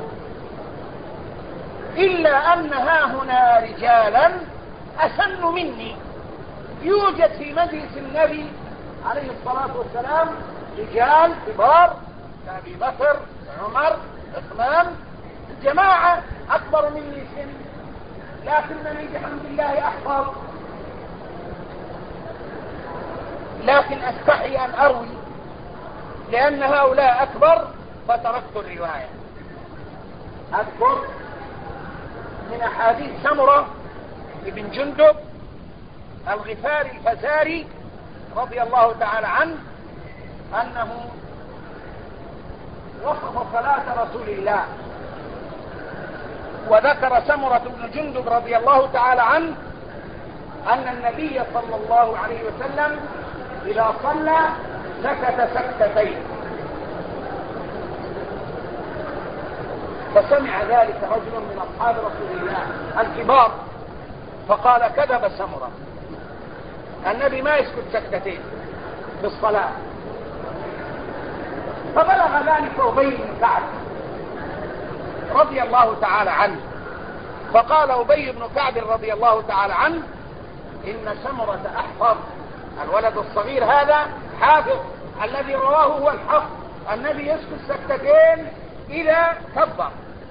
إلا أن ها هنا رجالا أسن مني. يوجد في مجلس النبي عليه الصلاة والسلام رجال كبار كأبي بكر، عمر، عثمان، جماعة أكبر مني سن، لكنني بحمد الله أحفظ، لكن أستحي أن أروي لأن هؤلاء أكبر فتركت الرواية. أذكر من أحاديث سمرة ابن جندب الغفاري الفزاري رضي الله تعالى عنه أنه وصف صلاة رسول الله، وذكر سمرة بن جندب رضي الله تعالى عنه أن النبي صلى الله عليه وسلم إذا صلى سكت سكتتين، فسمع ذلك رجل من أصحاب رسول الله الكبار فقال كذب سمرة، النبي ما يسكت سكتتين في الصلاة. فبلغ ذلك أبي بن كعب رضي الله تعالى عنه، فقال أبي بن كعب رضي الله تعالى عنه إن سمرة أحفظ الولد الصغير هذا حافظ، الذي رواه هو الحق. النبي يسكت سكتتين إذا كبر.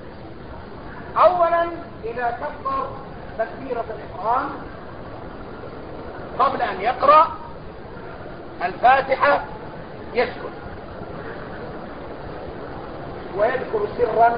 أولا إذا كبر تكبيرة الإحرام قبل أن يقرأ الفاتحة يسكت ويذكر سرا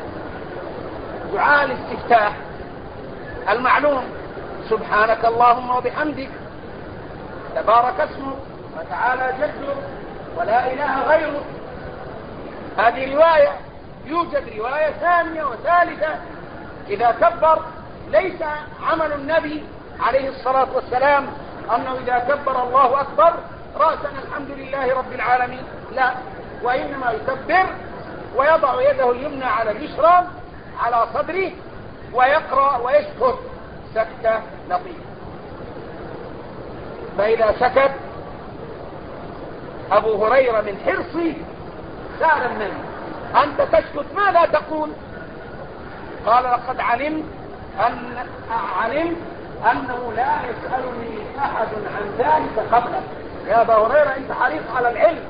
دعاء الاستفتاح المعلوم: سبحانك اللهم وبحمدك، تبارك اسمك، وتعالى جدك، ولا إله غيرك. هذه رواية. يوجد رواية ثانية وثالثة إذا كبر. ليس عمل النبي عليه الصلاة والسلام أنه إذا كبر الله أكبر رأسا الحمد لله رب العالمين، لا، وإنما يكبر ويضع يده اليمنى على اليسرى على صدره ويقرأ ويسكت سكتة لطيفة. فإذا سكت أبو هريرة من حرصه سأل النبي: أنت تسكت ماذا تقول؟ قال: لقد علمت أن علمت أنه لا يسألني أحد عن ذلك قبلك. يا أبا هريرة أنت حريص على العلم.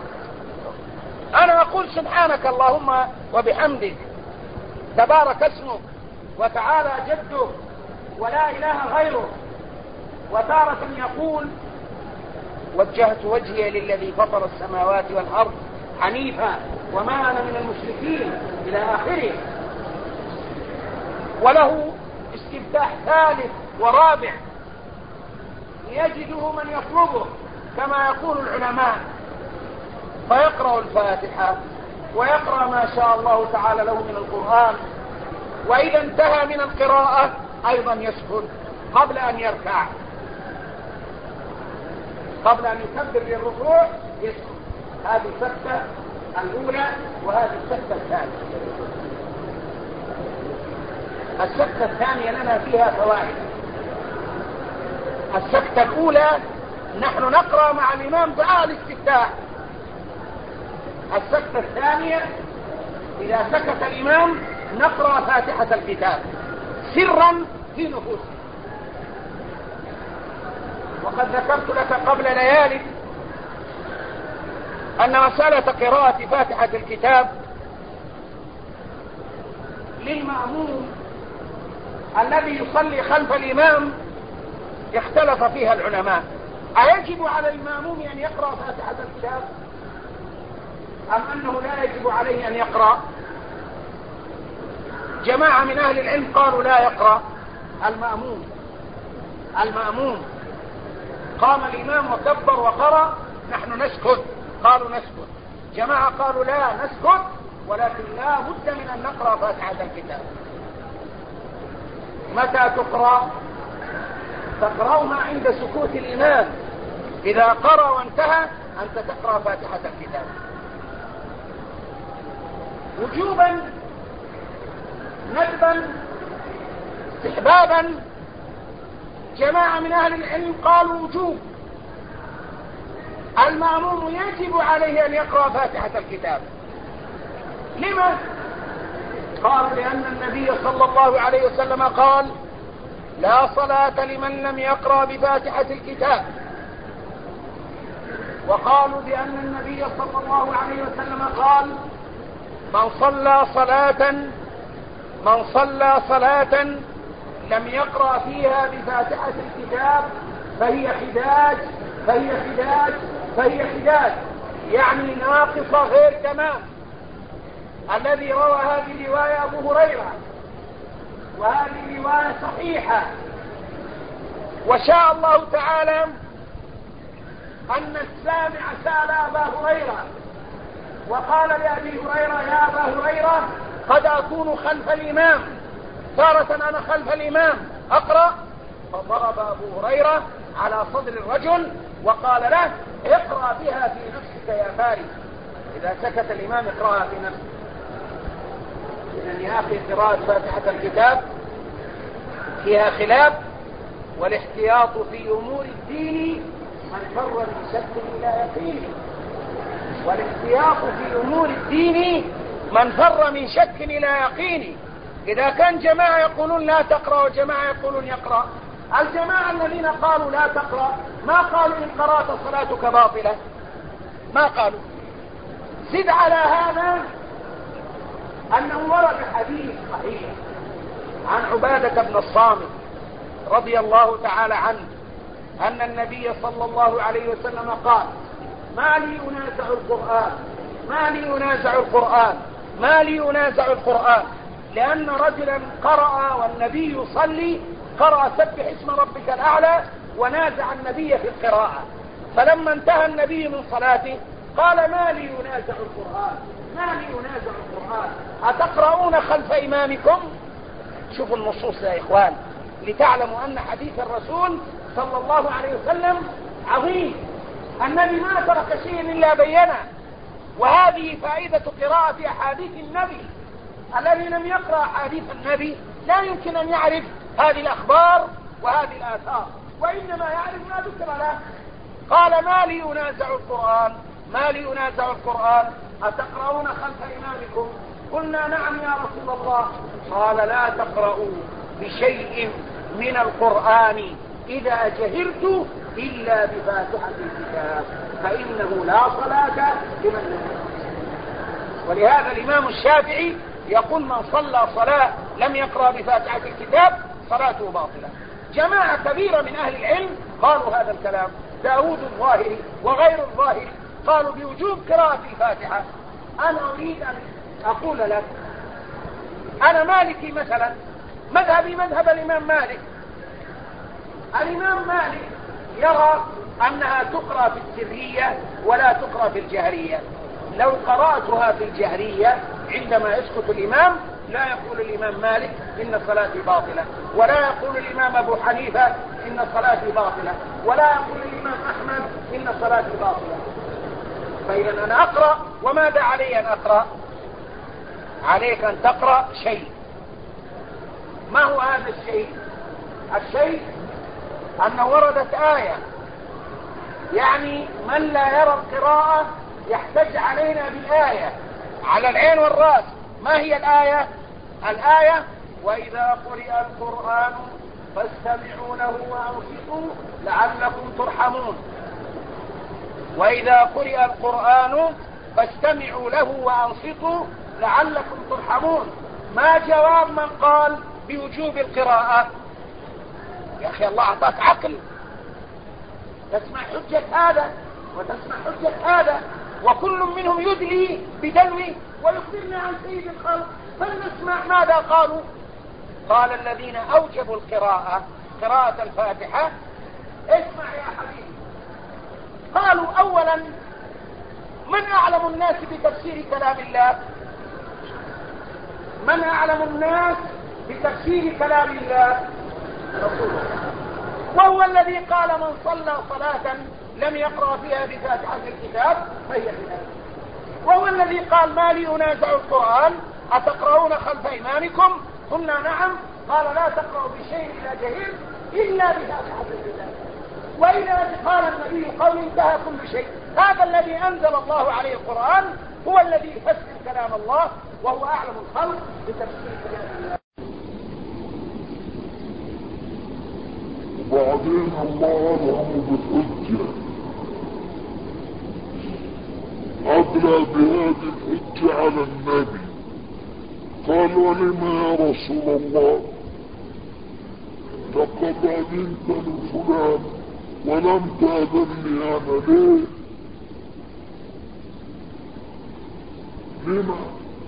أنا أقول سبحانك اللهم وبحمدك، تبارك اسمك، وتعالى جدك، ولا إله غيرك. وتارة يقول: وجهت وجهي للذي فطر السماوات والأرض حنيفا وما أنا من المشركين إلى آخره. وله استفتاح ثالث ورابع يجده من يطلبه كما يقول العلماء، فيقرأ الفاتحة ويقرأ ما شاء الله تعالى له من القرآن، وإذا انتهى من القراءة أيضا يسكت قبل أن يركع، قبل أن يكبر للركوع يسكت. هذه السكتة الأولى وهذه السكتة الثانية. السكتة الثانية لنا فيها فوائد. السكتة الأولى نحن نقرأ مع الإمام دعاء الاستفتاح. السكتة الثانية إذا سكت الإمام نقرأ فاتحة الكتاب سرا في نفوسنا. وقد ذكرت لك قبل ليالي أن مسألة قراءة فاتحة الكتاب للمأموم الذي يصلي خلف الإمام اختلف فيها العلماء: أيجب على المأموم أن يقرأ فاتحة الكتاب أم أنه لا يجب عليه أن يقرأ؟ جماعة من أهل العلم قالوا لا يقرأ المأموم. المأموم قام الإمام وكبر وقرأ، نحن نسكت. قالوا نسكت. جماعة قالوا لا نسكت، ولكن لا بد من أن نقرأ فاتحة الكتاب. متى تقرأ؟ تقرأها عند سكوت الإمام. إذا قرأ وانتهى أنت تقرأ فاتحة الكتاب وجوبا، ندبا، استحبابا. جماعة من أهل العلم قالوا وجوب. المأموم يجب عليه أن يقرأ فاتحة الكتاب. لما؟ قال: لأن النبي صلى الله عليه وسلم قال: لا صلاة لمن لم يقرأ بفاتحة الكتاب. وقالوا بأن النبي صلى الله عليه وسلم قال: من صلى صلاة من صلى صلاة لم يقرأ فيها بفاتحة الكتاب فهي حداج فهي حداج فهي حداج يعني ناقصة غير تمام. الذي روى هذه الرواية أبو هريرة، وهذه الرواية صحيحة. وشاء الله تعالى أن السامع سأل أبا هريرة وقال لأبي هريرة: يا أبا هريرة، قد أكون خلف الإمام، تارة أنا خلف الإمام أقرأ. فضرب أبو هريرة على صدر الرجل وقال له: اقرأ بها في نفسك يا فارس. إذا سكت الإمام اقرأها في نفسك. إذن يا أخي قراءة فاتحة الكتاب فيها خلاف، والاحتياط في أمور الدين من فر من شك إلى يقين. والاحتياط في أمور الدين من فر من شك إلى يقين. إذا كان جماعة يقولون لا تقرأ وجماعة يقولون يقرأ، الجماعة الذين قالوا لا تقرأ ما قالوا إن قرأت صلاتك باطلة، ما قالوا. زد على هذا أنه ورد حديث صحيح عن عبادة بن الصامت رضي الله تعالى عنه أن النبي صلى الله عليه وسلم قال: ما لي أنازع القرآن ما لي أنازع القرآن ما لي أنازع القرآن لأن رجلا قرأ والنبي يصلي، قرأ سبح اسم ربك الأعلى، ونازع النبي في القراءة. فلما انتهى النبي من صلاته قال: ما لي ينازع القرآن ما لي ينازع القرآن أتقرؤون خلف إمامكم؟ شوفوا النصوص يا إخوان لتعلموا أن حديث الرسول صلى الله عليه وسلم عظيم. النبي ما ترك شيء إلا بينه، وهذه فائدة قراءة أحاديث النبي. الذي لم يقرأ أحاديث النبي لا يمكن أن يعرف هذه الأخبار وهذه الآثار، وإنما يعرف ما ذكر له. قال: ما لي ينازع القرآن ما لي ينازع القرآن أتقرؤون خلف إمامكم؟ قلنا: نعم يا رسول الله. قال: لا تقرؤوا بشيء من القرآن إذا جهرت إلا بفاتحة الكتاب فإنه لا صلاة لمن لم يقرأ. ولهذا الإمام الشافعي يقول: من صلى صلاة لم يقرأ بفاتحة الكتاب صلاته باطلة. جماعة كبيرة من أهل العلم قالوا هذا الكلام، داود الظاهري وغير الظاهري قالوا بوجوب قراءة الفاتحة. أنا أريد أن أقول لك أنا مالكي مثلا، مذهبي مذهب الإمام مالك. الإمام مالك يرى أنها تقرأ في السرية ولا تقرأ في الجهرية. لو قرأتها في الجهرية عندما يسكت الإمام لا يقول الإمام مالك إن صلاتي باطلة، ولا يقول الإمام أبو حنيفة إن صلاتي باطلة، ولا يقول الإمام أحمد إن صلاتي باطلة. فإذا أنا أقرأ، وماذا علي أن أقرأ؟ عليك أن تقرأ شيء. ما هو هذا الشيء؟ الشيء أن وردت آية، يعني من لا يرى القراءة يحتج علينا بالآية على العين والرأس. ما هي الآية؟ الآية: وإذا قرئ القرآن فاستمعوا له وأنصتوا لعلكم ترحمون. وإذا قرئ القرآن فاستمعوا له وأنصتوا لعلكم ترحمون. ما جواب من قال بوجوب القراءة؟ يا أخي الله أعطاك عقل، تسمع حجة هذا وتسمع حجة هذا، وكل منهم يدلي بدلوي ويخبرنا عن سيد الخلق. فلنسمع ماذا قالوا. قال الذين أوجبوا القراءة قراءة الفاتحة: اسمع يا حبيبي. قالوا: أولا من أعلم الناس بتفسير كلام الله؟ من أعلم الناس بتفسير كلام الله؟ رسول الله. وهو الذي قال: من صلى صلاة لم يقرأ فيها بفاتحة الكتاب فهي بذلك. وهو الذي قال: ما لي أنازع القرآن أتقرؤون خلف إمامكم؟ قلنا: نعم. قال: لا تقرأوا بشيء إلا جهل إلا بفاتحة الكتاب. وإذا قال النبي قول انتهى كل شيء. هذا الذي أنزل الله عليه القرآن هو الذي يفسر كلام الله، وهو أعلم الخلق بتفسير كلام الله. وبعدين الله لهم بالحجة، أدلى بهذه الحجة على النبي. قال: ولما يا رسول الله لقد أذنت لفلان ولم تأذنني أنا؟ ليه؟ لما؟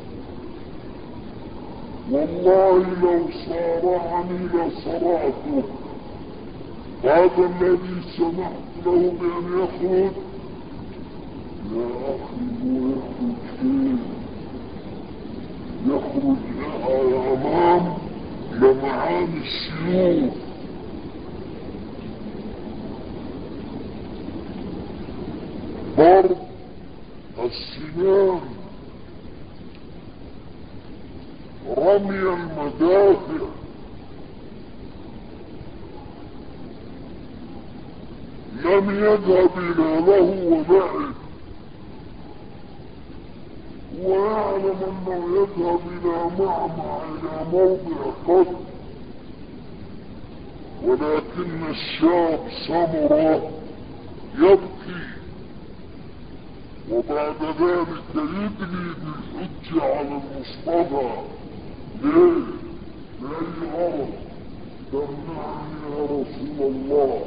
والله لو صارعني لصرعته. هذا الذي سمحت له بأن يخرج، يا أخي هو يخرج فين؟ يخرج أمام لمعان السيوف. ضرب السنان، رمي المدافع، لم يذهب إلى له وبعد، ويعلم أنه يذهب إلى معمع إلى موضع قتل، ولكن الشاب سمرة يبكي، وبعد ذلك يدلي بالحج على المصطفى. ليه؟ لأي غرض؟ تمنعني يا رسول الله،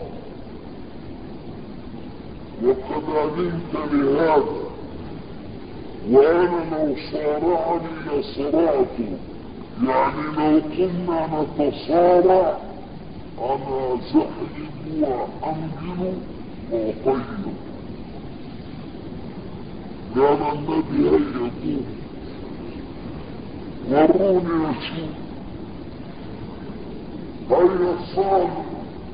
وقد علمت لهذا، وانا لو صارعني لصرعته. يعني لو كنا نتصارع انا زحلب وحنجل وطيب. قال النبي هيا قوم وروني اشوف. هيا صالح.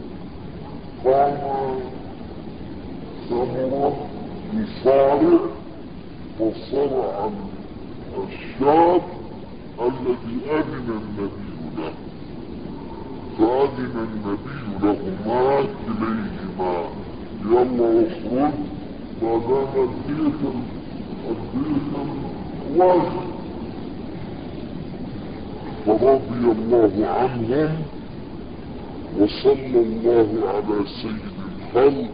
قام سمرة يصارع وصرع الشاب الذي أذن النبي له، فأذن النبي لهما كليهما يلا اخرج ما دام البيت البيت واجب. فرضي الله عنهم وصلى الله على سيد الخلق.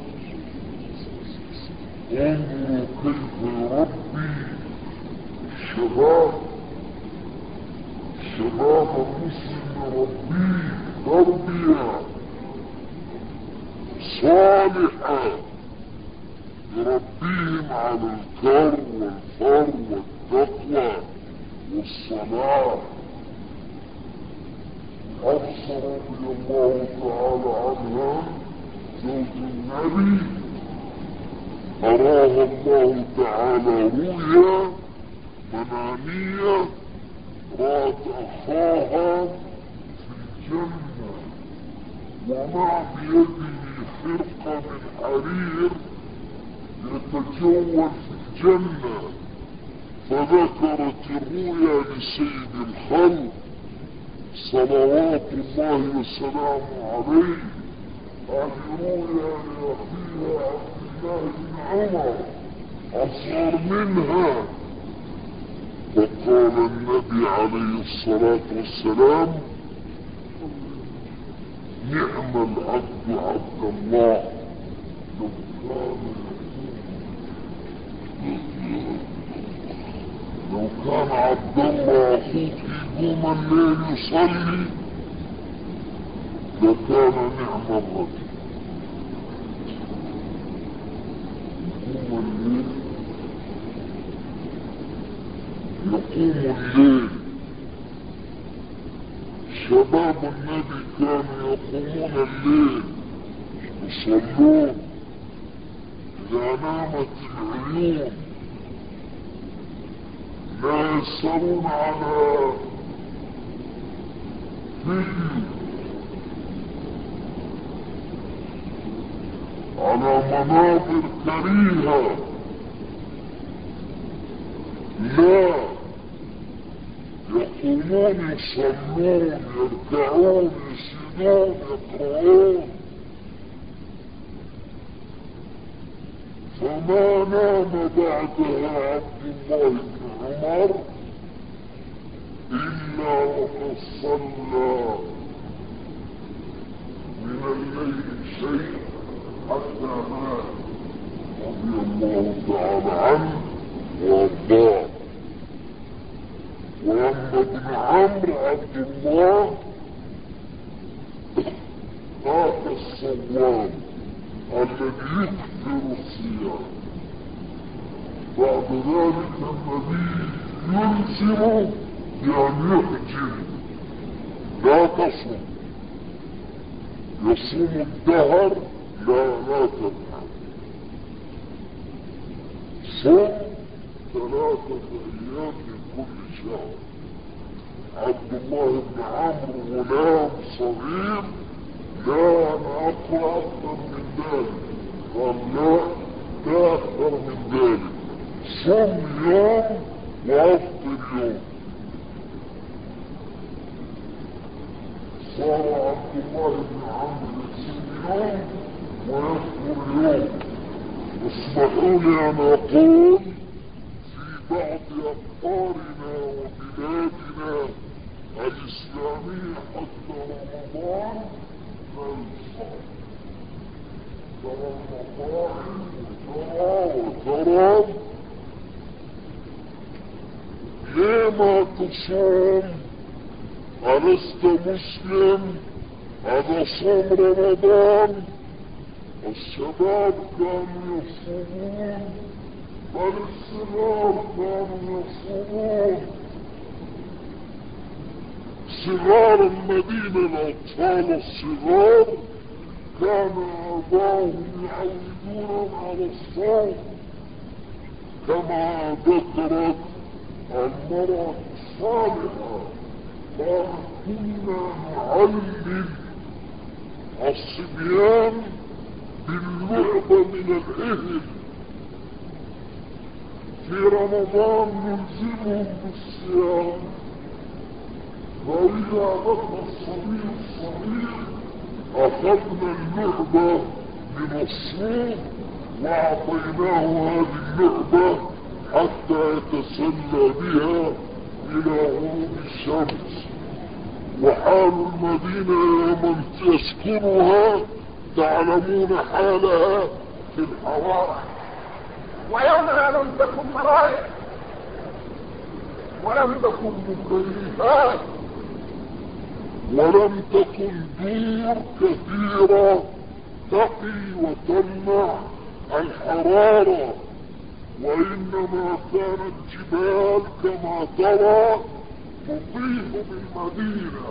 انظروا كيف يربي الشباب، شباب المسلم يربيه تربية صالحة، يربيهم على الكر والفر والتقوى والصلاة. حفصة رضي الله تعالى عنها زوج النبي أراها الله تعالى رؤيا منامية، رأت أخاها في الجنة ومع بيده خرقة من حرير يتجول في الجنة، فذكرت الرؤيا لسيد الخلق صلوات الله وسلامه عليه. هذه رؤيا لأخيها عبد الله بن عمر أصغر منها. فقال النبي عليه الصلاة والسلام نعم العبد عبد الله. لو كان لو كان عبد الله أخوك يقوم الليل يصلي لكان نعم الرجل. يقوم الليل يقوم الليل. شباب النبي كانوا يقومون الليل يصلون إذا نامت العيون، لا يسرون على فيديو على مناظر كريهة، لا يقومون يصلون يركعون يسجدون يقرؤون. فما نام بعدها عبد الله بن عمر إلا وقد صلى من الليل شيء حتى مات رضي الله تعالى عنه وارضاه. واما ابن عمرو عبد الله ذاك الصوام الذي يكثر الصيام، بعد ذلك النبي يلزم بأن يحجم لا تصم، يصوم الدهر لا لا تنحر، صوم ثلاثة أيام من كل شهر. عبد الله بن عمرو غلام صغير، لا أنا أقرأ أكثر من ذلك، قال لا لا أكثر من ذلك، صم يوم وأفطر يوم. صار عبد الله بن عمرو يصوم يوم ويفطر يوم. اسمحوا لي أن أقول في بعض أقطارنا وبلادنا الإسلامية حتى رمضان الصوم. ترى المطاعم وترى وترى ليه ما تصوم؟ ألست مسلم؟ هذا صوم رمضان. الشباب كانوا يصومون، بل الصغار كانوا يصومون. صغار المدينة الأطفال الصغار كان آباؤهم يعودون على الصوم، كما ذكرت المرأة الصالحة قالت كنا نعلم الصبيان باللعبة من الإهل، في رمضان نلزمهم بالصيام، وإذا بقى الصبي الصغير أخذنا اللعبة من الصوم وأعطيناه هذه اللعبة حتى يتسلى بها إلى غروب الشمس. وحال المدينة يا من تسكنها تعلمون حالها في الحواري. ويومها لم تكن مرايح ولم تكن مكيفات ولم تكن دور كثيرة تقي وتمنع الحرارة، وإنما كانت جبال كما ترى تطيف بالمدينة.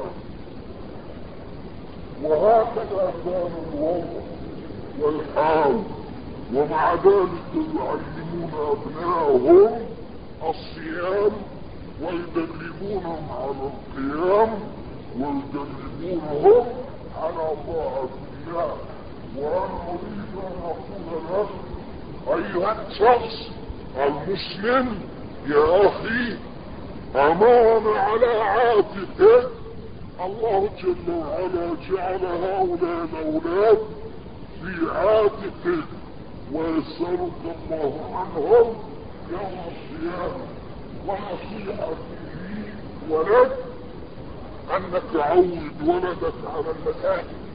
وهكذا كان الوضع والحال، ومع ذلك يعلمون أبنائهم الصيام ويدربونهم على القيام ويدربونهم على طاعة الله. وأنا أريد أن أقول لك أيها الشخص المسلم يا أخي، أمان على عاتقك. الله جل وعلا جعل هؤلاء الأولاد في عاتقك ويسألك الله عنهم يوم القيامة. ونصيحتي لي ولد أنك عود ولدك على المساجد،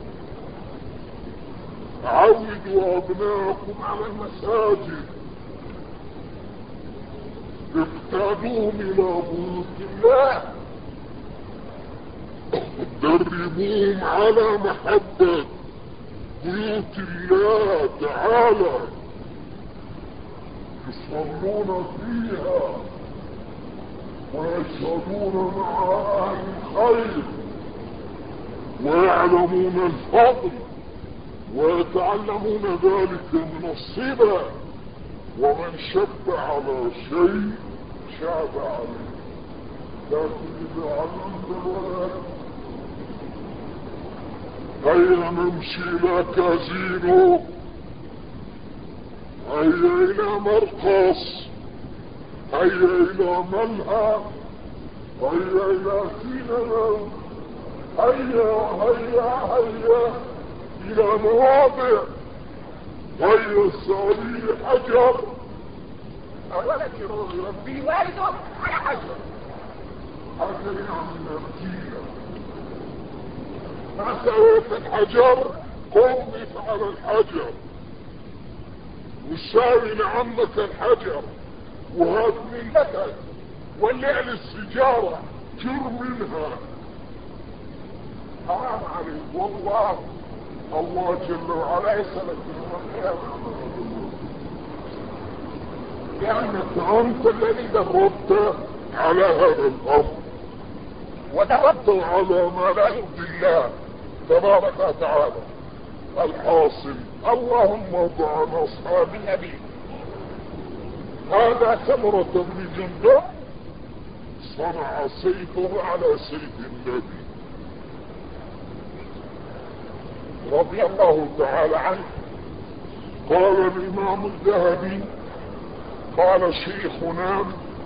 عودوا أبناءكم على المساجد، اقتادوهم إلى بيوت الله، دربوهم على محبة بيوت الله تعالى، يصلون فيها ويشهدون مع أهل الخير ويعلمون الفضل ويتعلمون ذلك من الصبا. ومن شب على شيء شاب عليه. لكن إذا علمت الولد هيا نمشي إلى كازينو، هيا إلى مرقص، هيا إلى ملهى، هيا إلى سينما، هيا هيا هيا إلى مواضع، هيا سالي حجر. أولك يربي والده على حجر. حجر يعني نرجيلة. ما سويت الحجر قومت على الحجر وساوي لعمك الحجر وهات من لك ولع السجارة جر منها. حرام عليك والله. الله جل وعلا يسألك يوم القيامة لأنك أنت الذي دربت على هذا الأمر ودربت على ما لا يرضي الله تبارك وتعالى. الحاصل اللهم ارضى عن أصحاب النبي. هذا سمرة بن جندب صنع سيفه على سيف النبي رضي الله تعالى عنه. قال الإمام الذهبي قال شيخنا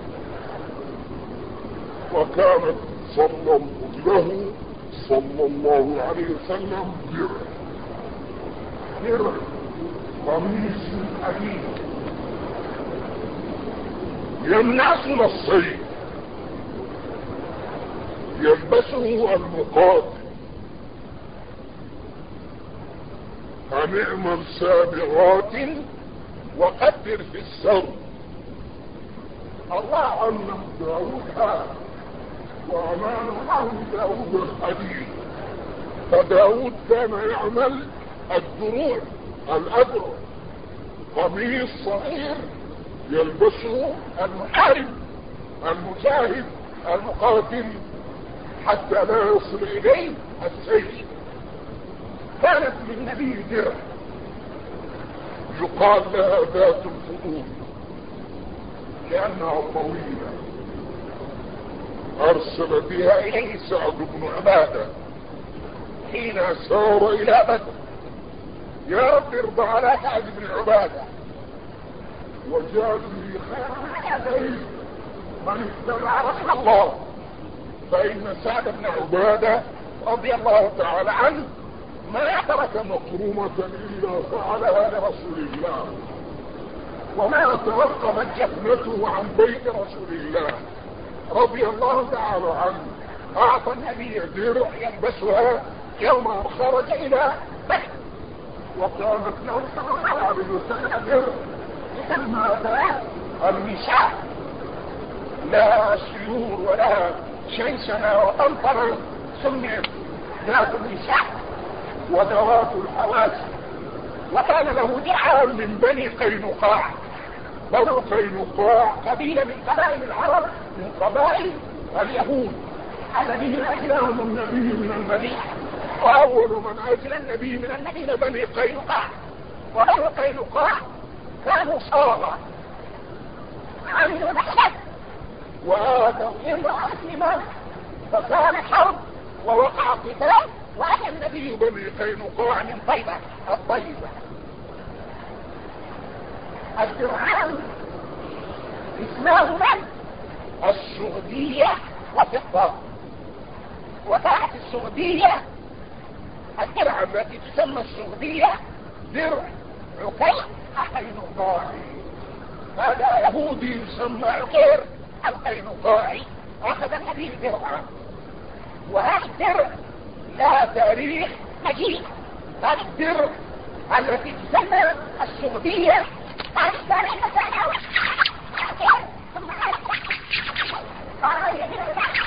وكانت صلى له صلى الله عليه وسلم درع درع قميص حديد يمنعه من الصيد يلبسه المقاتل أن اعمل سابغات وقدر في السرد. الله علم داود هذا وأمان الله داود الحديث. فداود كان يعمل الدروع الأدرع، قميص صغير يلبسه المحارب المجاهد المقاتل حتى لا يصل إليه السيف. كانت للنبي درع يقال لها ذات الفضول لأنها طويلة، أرسل بها إليه سعد بن عبادة حين سار إلى بدر: يا رب ارضى على سعد بن عبادة. وجاء به خير عليه من اتبع رسول الله، فإن سعد بن عبادة رضي الله تعالى عنه ما ترك مكرومة إلا فعلها لرسول الله، وما توقفت جفنته عن بيت رسول الله رضي الله تعالى عنه. أعطى النبي درع يلبسها يوم خرج إلى بدر، وكانت له صلى الله عليه وسلم درع يسمى ذات المشاع، لا سيور ولا شيشنة وطنطنة، سميت ذات المشاع وذوات الحواس. وكان له درعا من بني قينقاع. بنو قينقاع قبيلة من قبائل العرب، من قبائل اليهود الذين أجلهم النبي من المدينة، وأول من أجل النبي من المدينة بني قينقاع. وبنو قينقاع كانوا صاغة عملوا بحث وآتوا امرأة لمن، فكان حرب ووقع قتال، وأتى النبي بني قينقاع من طيبة الطيبة. الدرعان اسمهما السعودية وفضة. وكانت السعودية الدرع التي تسمى السعودية درع عكير القينقاعي. هذا يهودي يسمى عكير القينقاعي أخذ النبي درعا. وهذا الدرع لها تاريخ مجيد. هذا الدرع التي تسمى السعودية قال السنة المسألة ثم قال قال